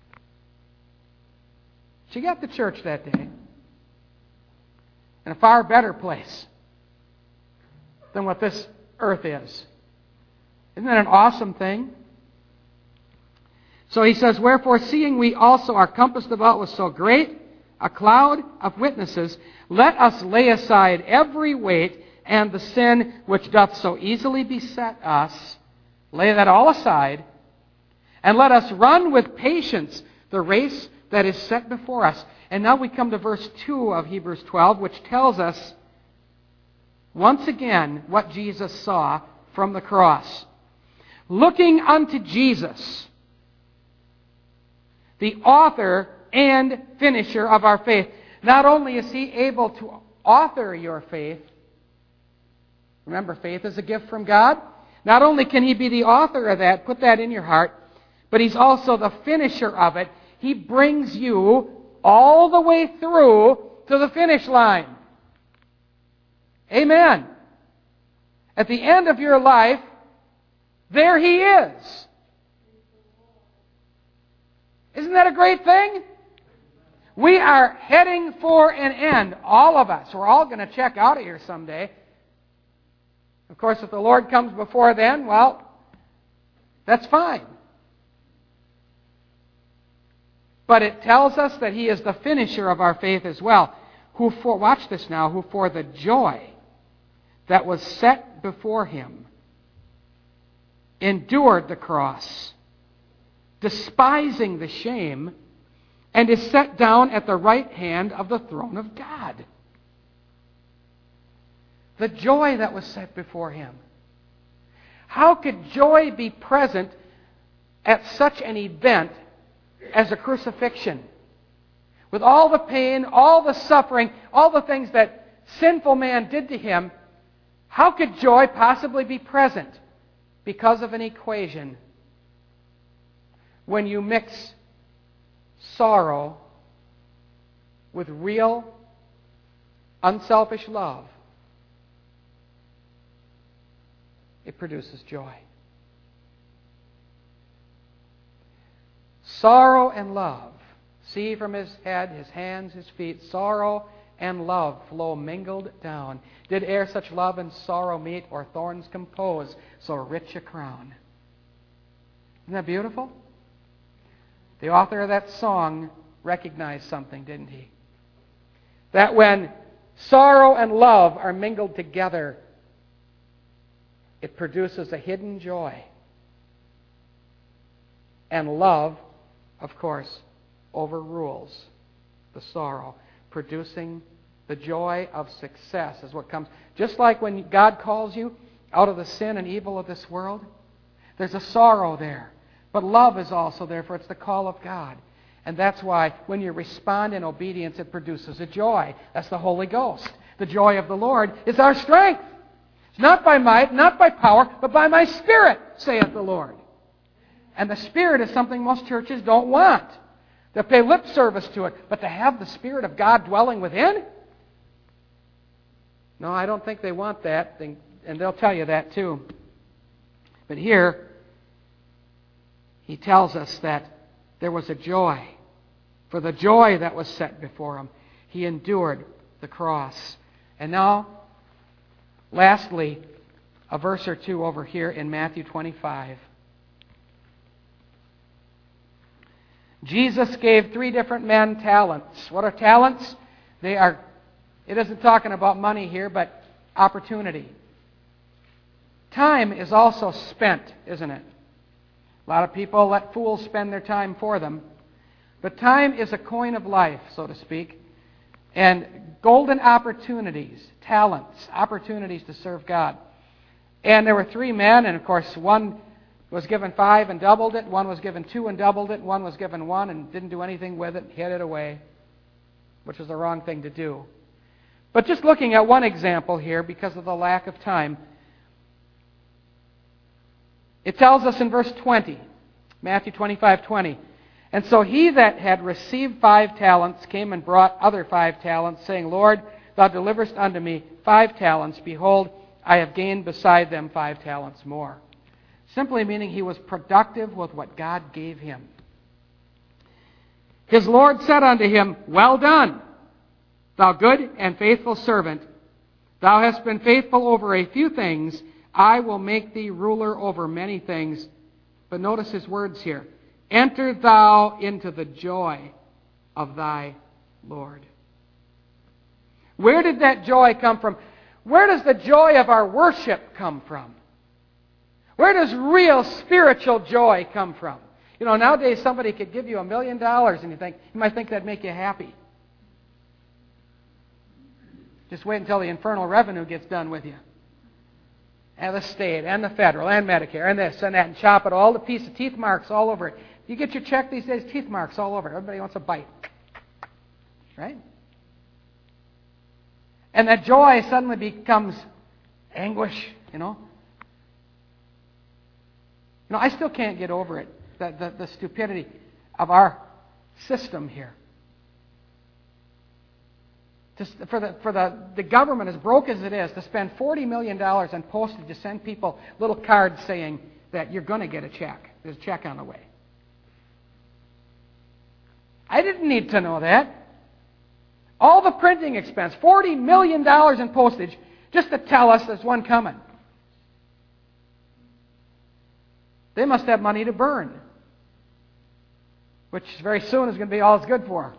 She got to church that day in a far better place than what this earth is. Isn't that an awesome thing? So he says, wherefore, seeing we also are compassed about with so great a cloud of witnesses, let us lay aside every weight and the sin which doth so easily beset us. Lay that all aside, and let us run with patience the race that is set before us. And now we come to verse 2 of Hebrews 12, which tells us once again what Jesus saw from the cross. Looking unto Jesus, the author and finisher of our faith. Not only is he able to author your faith, remember, faith is a gift from God. Not only can he be the author of that, put that in your heart, but he's also the finisher of it. He brings you all the way through to the finish line. Amen. At the end of your life, there He is. Isn't that a great thing? We are heading for an end, all of us. We're all going to check out of here someday. Of course, if the Lord comes before then, well, that's fine. But it tells us that He is the finisher of our faith as well. Watch this now, who for the joy that was set before Him endured the cross, despising the shame, and is set down at the right hand of the throne of God. The joy that was set before Him. How could joy be present at such an event as a crucifixion? With all the pain, all the suffering, all the things that sinful man did to Him, how could joy possibly be present? Because of an equation. When you mix sorrow with real, unselfish love, it produces joy. Sorrow and love. See from His head, His hands, His feet, sorrow and love flow mingled down. Did e'er such love and sorrow meet, or thorns compose so rich a crown? Isn't that beautiful? The author of that song recognized something, didn't he? That when sorrow and love are mingled together, it produces a hidden joy. And love, of course, overrules the sorrow, producing the joy of success is what comes. Just like when God calls you out of the sin and evil of this world, there's a sorrow there. But love is also there, for it's the call of God. And that's why when you respond in obedience, it produces a joy. That's the Holy Ghost. The joy of the Lord is our strength. It's not by might, not by power, but by my Spirit, saith the Lord. And the Spirit is something most churches don't want. They pay lip service to it. But to have the Spirit of God dwelling within? No, I don't think they want that. And they'll tell you that too. But here, he tells us that there was a joy. For the joy that was set before Him, He endured the cross. And now, lastly, a verse or two over here in Matthew 25. Jesus gave 3 different men talents. What are talents? It isn't talking about money here, but opportunity. Time is also spent, isn't it? A lot of people let fools spend their time for them. But time is a coin of life, so to speak. And golden opportunities, talents, opportunities to serve God. And there were 3 men, and of course one was given 5 and doubled it, one was given 2 and doubled it, one was given 1 and didn't do anything with it, hid it away, which was the wrong thing to do. But just looking at one example here, because of the lack of time, it tells us in verse 20, Matthew 25:20, and so he that had received 5 talents came and brought other 5 talents, saying, Lord, thou deliverest unto me 5 talents. Behold, I have gained beside them 5 talents more. Simply meaning he was productive with what God gave him. His Lord said unto him, Well done, thou good and faithful servant. Thou hast been faithful over a few things. I will make thee ruler over many things. But notice his words here. Enter thou into the joy of thy Lord. Where did that joy come from? Where does the joy of our worship come from? Where does real spiritual joy come from? You know, nowadays somebody could give you $1 million and you might think that'd make you happy. Just wait until the infernal revenue gets done with you. And the state, and the federal, and Medicare, and this and that, and chop it all to pieces, teeth marks all over it. You get your check these days, teeth marks all over it. Everybody wants a bite. Right? And that joy suddenly becomes anguish, you know. I still can't get over it, the stupidity of our system here. for the government, as broke as it is, to spend $40 million on postage to send people little cards saying that you're going to get a check. There's a check on the way. I didn't need to know that. All the printing expense, $40 million in postage, just to tell us there's one coming. They must have money to burn, which very soon is going to be all it's good for.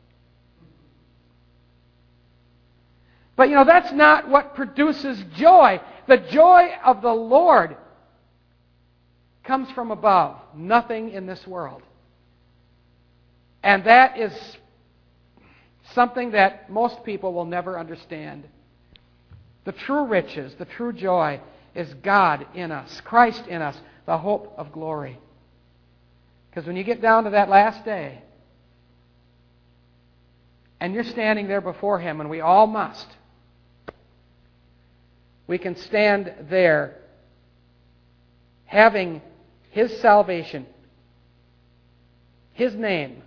But that's not what produces joy. The joy of the Lord comes from above, nothing in this world. And that is something that most people will never understand. The true riches, the true joy is God in us, Christ in us, the hope of glory. Because when you get down to that last day, and you're standing there before Him, and we all must, we can stand there having His salvation, His name,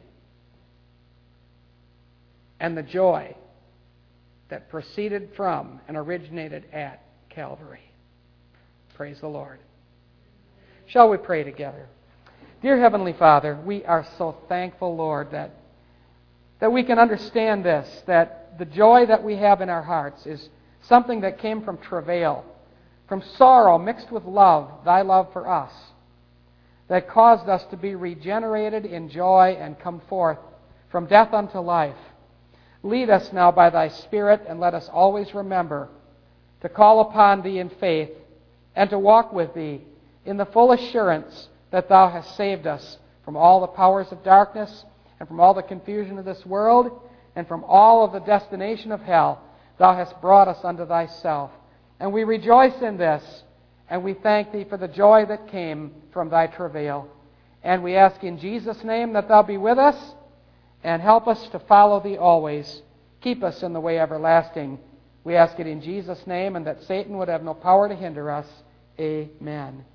and the joy that proceeded from and originated at Calvary. Praise the Lord. Shall we pray together? Dear Heavenly Father, we are so thankful, Lord, that we can understand this, that the joy that we have in our hearts is something that came from travail, from sorrow mixed with love, Thy love for us, that caused us to be regenerated in joy and come forth from death unto life. Lead us now by Thy Spirit, and let us always remember to call upon Thee in faith and to walk with Thee in the full assurance that Thou hast saved us from all the powers of darkness and from all the confusion of this world and from all of the destination of hell. Thou hast brought us unto Thyself. And we rejoice in this, and we thank Thee for the joy that came from Thy travail. And we ask in Jesus' name that Thou be with us and help us to follow Thee always. Keep us in the way everlasting. We ask it in Jesus' name, and that Satan would have no power to hinder us. Amen.